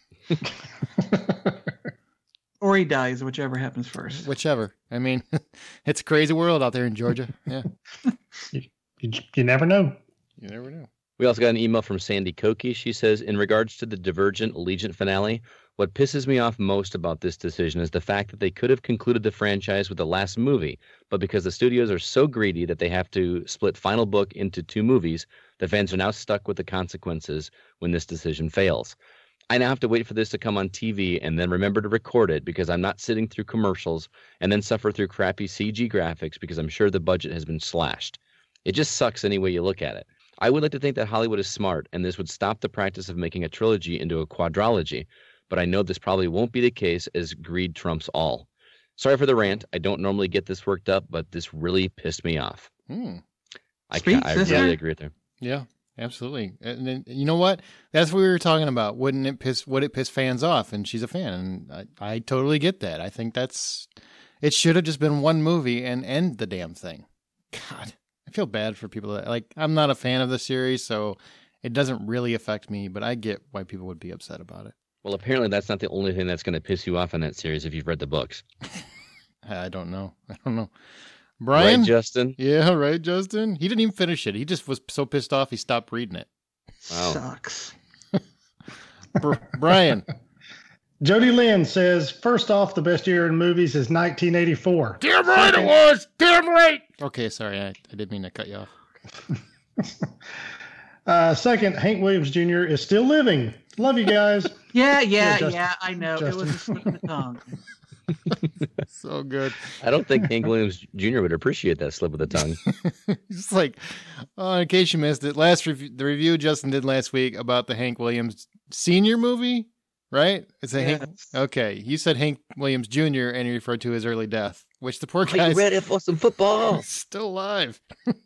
Or he dies, whichever happens first. Whichever. I mean, it's a crazy world out there in Georgia. Yeah, you, you, you never know. You never know. We also got an email from Sandy Koki. She says, in regards to the Divergent Allegiant finale, what pisses me off most about this decision is the fact that they could have concluded the franchise with the last movie, but because the studios are so greedy that they have to split Final Book into two movies, the fans are now stuck with the consequences when this decision fails. I now have to wait for this to come on T V and then remember to record it because I'm not sitting through commercials and then suffer through crappy C G graphics because I'm sure the budget has been slashed. It just sucks any way you look at it. I would like to think that Hollywood is smart and this would stop the practice of making a trilogy into a quadrilogy, but I know this probably won't be the case as greed trumps all. Sorry for the rant. I don't normally get this worked up, but this really pissed me off. Hmm. I, I really agree with her. Yeah, absolutely. And then, you know what? That's what we were talking about. Wouldn't it piss? Would it piss fans off? And she's a fan, and I, I totally get that. I think that's. It should have just been one movie and end the damn thing. God, I feel bad for people that like. I'm not a fan of the series, so it doesn't really affect me. But I get why people would be upset about it. Well, apparently that's not the only thing that's going to piss you off in that series if you've read the books. I don't know. I don't know. Brian? Right, Justin? Yeah, right, Justin? He didn't even finish it. He just was so pissed off he stopped reading it. Wow. Sucks. Br- Brian? Jody Lynn says, first off, the best year in movies is nineteen eighty-four. Damn right it was! Damn right! Okay, sorry, I, I didn't mean to cut you off. Uh, second, Hank Williams Junior is still living. Love you guys. Yeah, yeah, Yeah, Justin. yeah. I know. Justin. It was a slip of the tongue. So good. I don't think Hank Williams Junior would appreciate that slip of the tongue. Just like, oh, in case you missed it, last review, the review Justin did last week about the Hank Williams Senior movie, right? It's a Hank. Yes. Okay, you said Hank Williams Junior and you referred to his early death, which the poor Are guy's you ready for some football? still alive.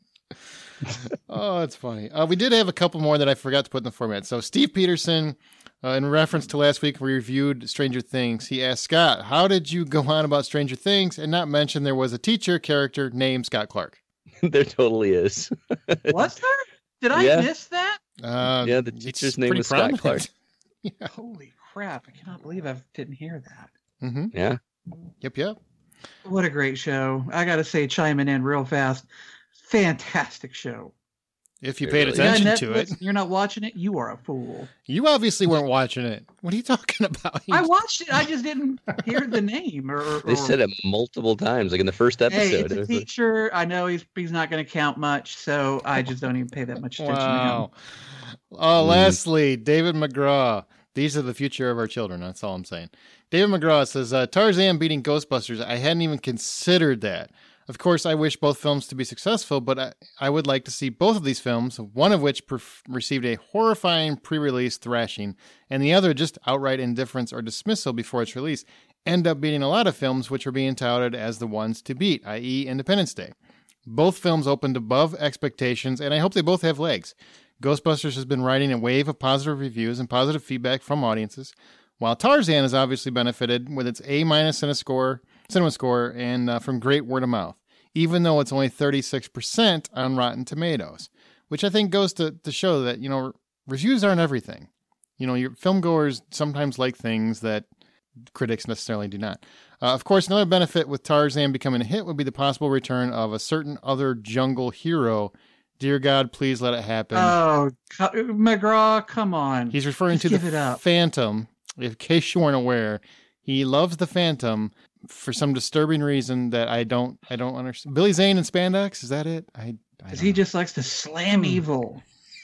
Oh, it's funny. Uh, we did have a couple more that I forgot to put in the format. So Steve Peterson, uh, in reference to last week we reviewed Stranger Things, he asked Scott, how did you go on about Stranger Things and not mention there was a teacher character named Scott Clark? There totally is. Was there? Did I Yeah. miss that? Uh, Yeah, the it's teacher's name pretty was Scott prominent. Clark. Yeah. Holy crap. I cannot believe I didn't hear that. Mm-hmm. Yeah. Yep, yep. What a great show. I got to say, chiming in real fast. Fantastic show. If you It paid really is. attention Yeah, to Netflix, it. You're not watching it? You are a fool. You obviously weren't watching it. What are you talking about? You I watched it. I just didn't hear the name. Or, or They said it multiple times, like in the first Hey, episode. it's It a was like- teacher. I know he's he's not going to count much, so I just don't even pay that much attention Wow. to him. Uh, Mm. Lastly, David McGraw. These are the future of our children. That's all I'm saying. David McGraw says, uh, Tarzan beating Ghostbusters. I hadn't even considered that. Of course, I wish both films to be successful, but I, I would like to see both of these films, one of which perf- received a horrifying pre-release thrashing, and the other just outright indifference or dismissal before its release, end up beating a lot of films which are being touted as the ones to beat, that is. Independence Day. Both films opened above expectations, and I hope they both have legs. Ghostbusters has been riding a wave of positive reviews and positive feedback from audiences, while Tarzan has obviously benefited with its A-minus cinema score, cinema score and uh, from great word of mouth, even though it's only thirty-six percent on Rotten Tomatoes, which I think goes to, to show that, you know, reviews aren't everything. You know, your film goers sometimes like things that critics necessarily do not. Uh, of course, another benefit with Tarzan becoming a hit would be the possible return of a certain other jungle hero. Dear God, please let it happen. Oh, co- McGraw, come on. He's referring Just to give it the up. Phantom. In case you weren't aware, he loves the Phantom for some disturbing reason that I don't, I don't understand. Billy Zane in spandex, is that it? I, I Because don't he know. just likes to slam evil.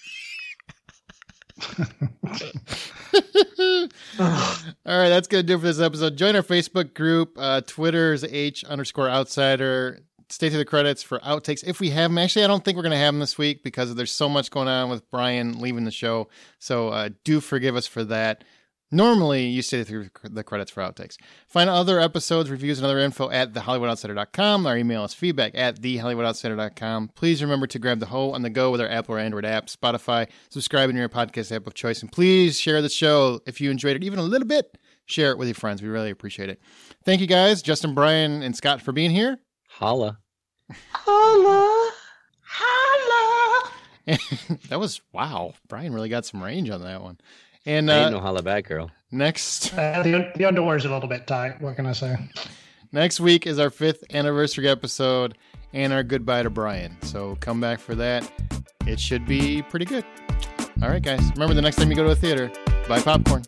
Ugh. All right, that's going to do it for this episode. Join our Facebook group. Uh, Twitter is H underscore outsider. Stay to the credits for outtakes if we have them. Actually, I don't think we're going to have them this week because there's so much going on with Brian leaving the show. So uh, do forgive us for that. Normally, you stay through the credits for outtakes. Find other episodes, reviews, and other info at the hollywood outsider dot com. Our email is feedback at the hollywood outsider dot com. Please remember to grab the Ho on the go with our Apple or Android app, Spotify, subscribe in your podcast app of choice, and please share the show if you enjoyed it even a little bit. Share it with your friends. We really appreciate it. Thank you guys, Justin, Brian, and Scott for being here. Holla. Holla! Holla! That was, wow, Brian really got some range on that one. And I uh, ain't no holla back, girl. next Uh, the, the underwear's a little bit tight. What can I say? next week is our fifth anniversary episode and our goodbye to Brian. So come back for that. It should be pretty good. All right, guys. Remember, the next time you go to a theater, buy popcorn.